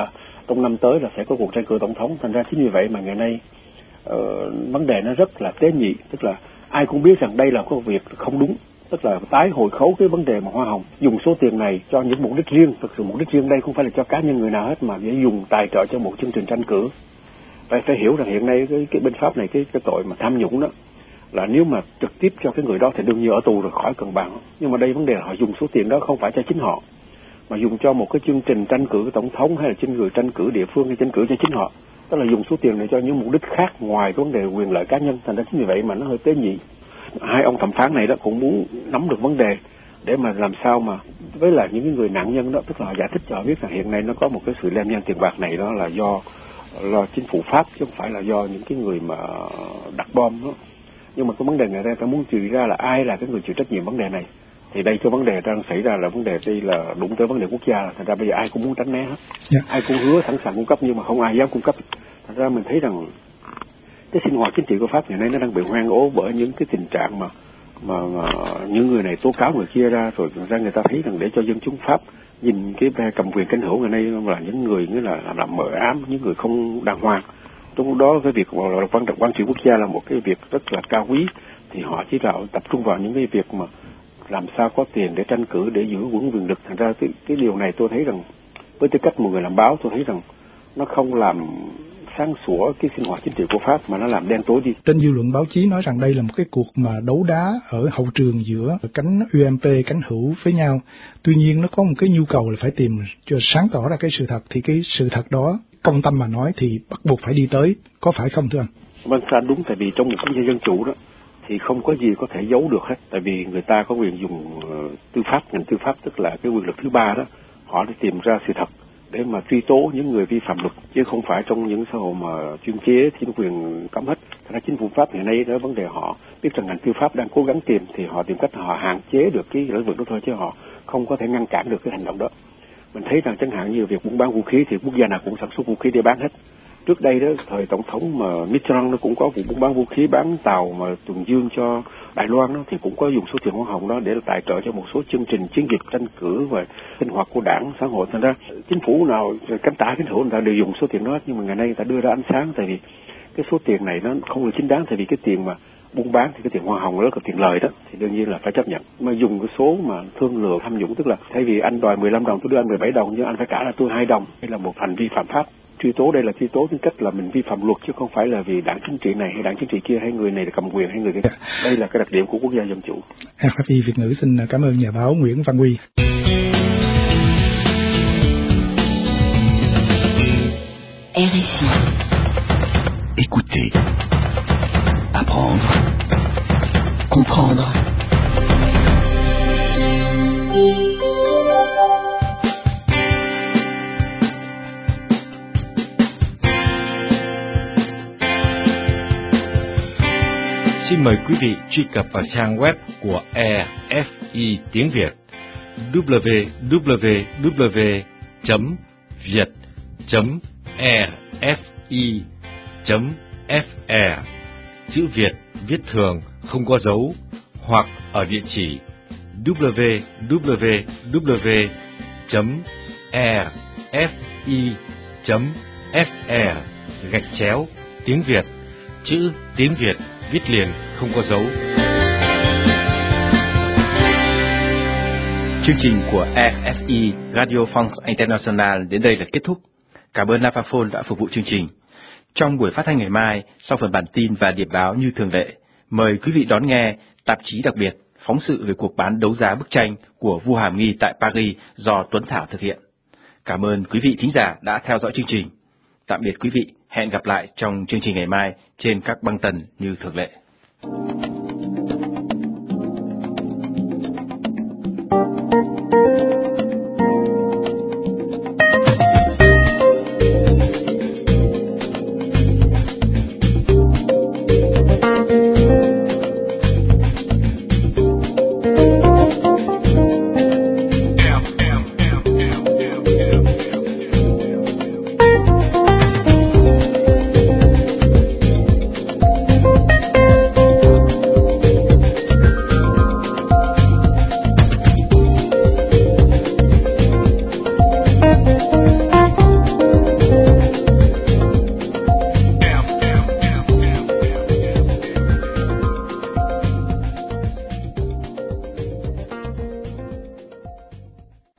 trong năm tới là sẽ có cuộc tranh cử tổng thống. Thành ra chính vì vậy mà ngày nay uh, vấn đề nó rất là tế nhị, tức là ai cũng biết rằng đây là có việc không đúng, tức là tái hồi khấu cái vấn đề mà hoa hồng, dùng số tiền này cho những mục đích riêng. Thực sự mục đích riêng đây không phải là cho cá nhân người nào hết, mà để dùng tài trợ cho một chương trình tranh cử. Phải phải hiểu rằng hiện nay cái cái bên Pháp này cái cái tội mà tham nhũng đó là nếu mà trực tiếp cho cái người đó thì đương nhiên ở tù rồi khỏi cần bàn. Nhưng mà đây vấn đề là họ dùng số tiền đó không phải cho chính họ, mà dùng cho một cái chương trình tranh cử tổng thống hay là trên người tranh cử địa phương hay tranh cử cho chính họ, tức là dùng số tiền này cho những mục đích khác ngoài cái vấn đề quyền lợi cá nhân. Thành ra chính vì vậy mà nó hơi tế nhị. Hai ông thẩm phán này đó cũng muốn nắm được vấn đề để mà làm sao mà với lại những người nạn nhân đó, tức là họ giải thích cho họ biết rằng hiện nay nó có một cái sự lem nhem tiền bạc này đó là do là chính phủ Pháp chứ không phải là do những cái người mà đặt bom đó. Nhưng mà cái vấn đề này ta muốn chỉ ra là ai là cái người chịu trách nhiệm vấn đề này. Thì đây cái vấn đề đang xảy ra là vấn đề đây là đụng tới vấn đề quốc gia, thành ra bây giờ ai cũng muốn tránh né hết. Yeah. Ai cũng hứa sẵn sàng cung cấp nhưng mà không ai dám cung cấp. Thành ra mình thấy rằng cái sinh hoạt chính trị của Pháp ngày nay nó đang bị hoang ố bởi những cái tình trạng mà mà, mà những người này tố cáo người kia ra, rồi ra người ta thấy rằng để cho dân chúng Pháp nhìn cái cầm quyền cánh hữu ngày nay là những người như là làm mờ ám, những người không đàng hoàng. Trong đó cái việc là quan trọng quan trị quốc gia là một cái việc rất là cao quý, thì họ chỉ là tập trung vào những cái việc mà làm sao có tiền để tranh cử, để giữ vững quyền lực. Thành ra cái, cái điều này tôi thấy rằng với tư cách một người làm báo, tôi thấy rằng nó không làm sáng sủa cái sinh hoạt chính trị của Pháp mà nó làm đen tối đi. Trên dư luận báo chí nói rằng đây là một cái cuộc mà đấu đá ở hậu trường giữa cánh u em pê, cánh hữu với nhau. Tuy nhiên nó có một cái nhu cầu là phải tìm cho sáng tỏ ra cái sự thật, thì cái sự thật đó công tâm mà nói thì bắt buộc phải đi tới, có phải không thưa anh? Vâng, ra đúng, tại vì trong một quốc gia dân chủ đó thì không có gì có thể giấu được hết, tại vì người ta có quyền dùng uh, tư pháp, ngành tư pháp tức là cái quyền lực thứ ba đó, họ để tìm ra sự thật để mà truy tố những người vi phạm luật, chứ không phải trong những xã hội mà chuyên chế thiên quyền cấm hết. Thật ra chính phủ Pháp hiện nay đó vấn đề họ biết rằng ngành tư pháp đang cố gắng tìm, thì họ tìm cách họ hạn chế được cái lĩnh vực đó thôi, chứ họ không có thể ngăn cản được cái hành động đó. Mình thấy rằng chẳng hạn như việc buôn bán vũ khí thì quốc gia nào cũng sản xuất vũ khí để bán hết. Trước đây đó, thời tổng thống mà Mitterrand nó cũng có vụ buôn bán vũ khí, bán tàu mà tuần dương cho Đài Loan đó, thì cũng có dùng số tiền hoa hồng đó để tài trợ cho một số chương trình chiến dịch tranh cử và sinh hoạt của đảng xã hội. Thành ra chính phủ nào cánh tả cánh hữu người ta đều dùng số tiền đó, nhưng mà ngày nay người ta đưa ra ánh sáng, tại vì cái số tiền này nó không được chính đáng, tại vì cái tiền mà buôn bán thì cái tiền hoa hồng đó là tiền lời đó, thì đương nhiên là phải chấp nhận. Mà dùng cái số mà thương lượng tham nhũng, tức là thay vì anh đòi mười lăm đồng tôi đưa anh mười bảy đồng, nhưng anh phải trả là tôi hai đồng, đây là một hành vi phạm pháp. Truy tố đây là truy tố tính cách là mình vi phạm luật, chứ không phải là vì đảng chính trị này hay đảng chính trị kia hay người này là cầm quyền hay người kia. Đây là cái đặc điểm của quốc gia dân chủ. rờ ép i Việt ngữ xin cảm ơn nhà báo Nguyễn Văn Huy. rờ ép i. Écoutez, apprendre, comprendre. Xin mời quý vị truy cập vào trang web của rờ ép i tiếng Việt w w w chấm việt chấm rờ ép i chấm ép e, chữ Việt viết thường không có dấu, hoặc ở địa chỉ w w w chấm rờ ép i chấm ép e gạch chéo tiếng Việt, chữ tiếng Việt viết liền không có dấu. Chương trình của rờ ép i Radio France International đến đây là kết thúc. Cảm ơn Navaphone đã phục vụ chương trình. Trong buổi phát thanh ngày mai, sau phần bản tin và điệp báo như thường lệ, mời quý vị đón nghe tạp chí đặc biệt phóng sự về cuộc bán đấu giá bức tranh của vua Hàm Nghi tại Paris do Tuấn Thảo thực hiện. Cảm ơn quý vị thính giả đã theo dõi chương trình. Tạm biệt quý vị, hẹn gặp lại trong chương trình ngày mai trên các băng tần như thường lệ.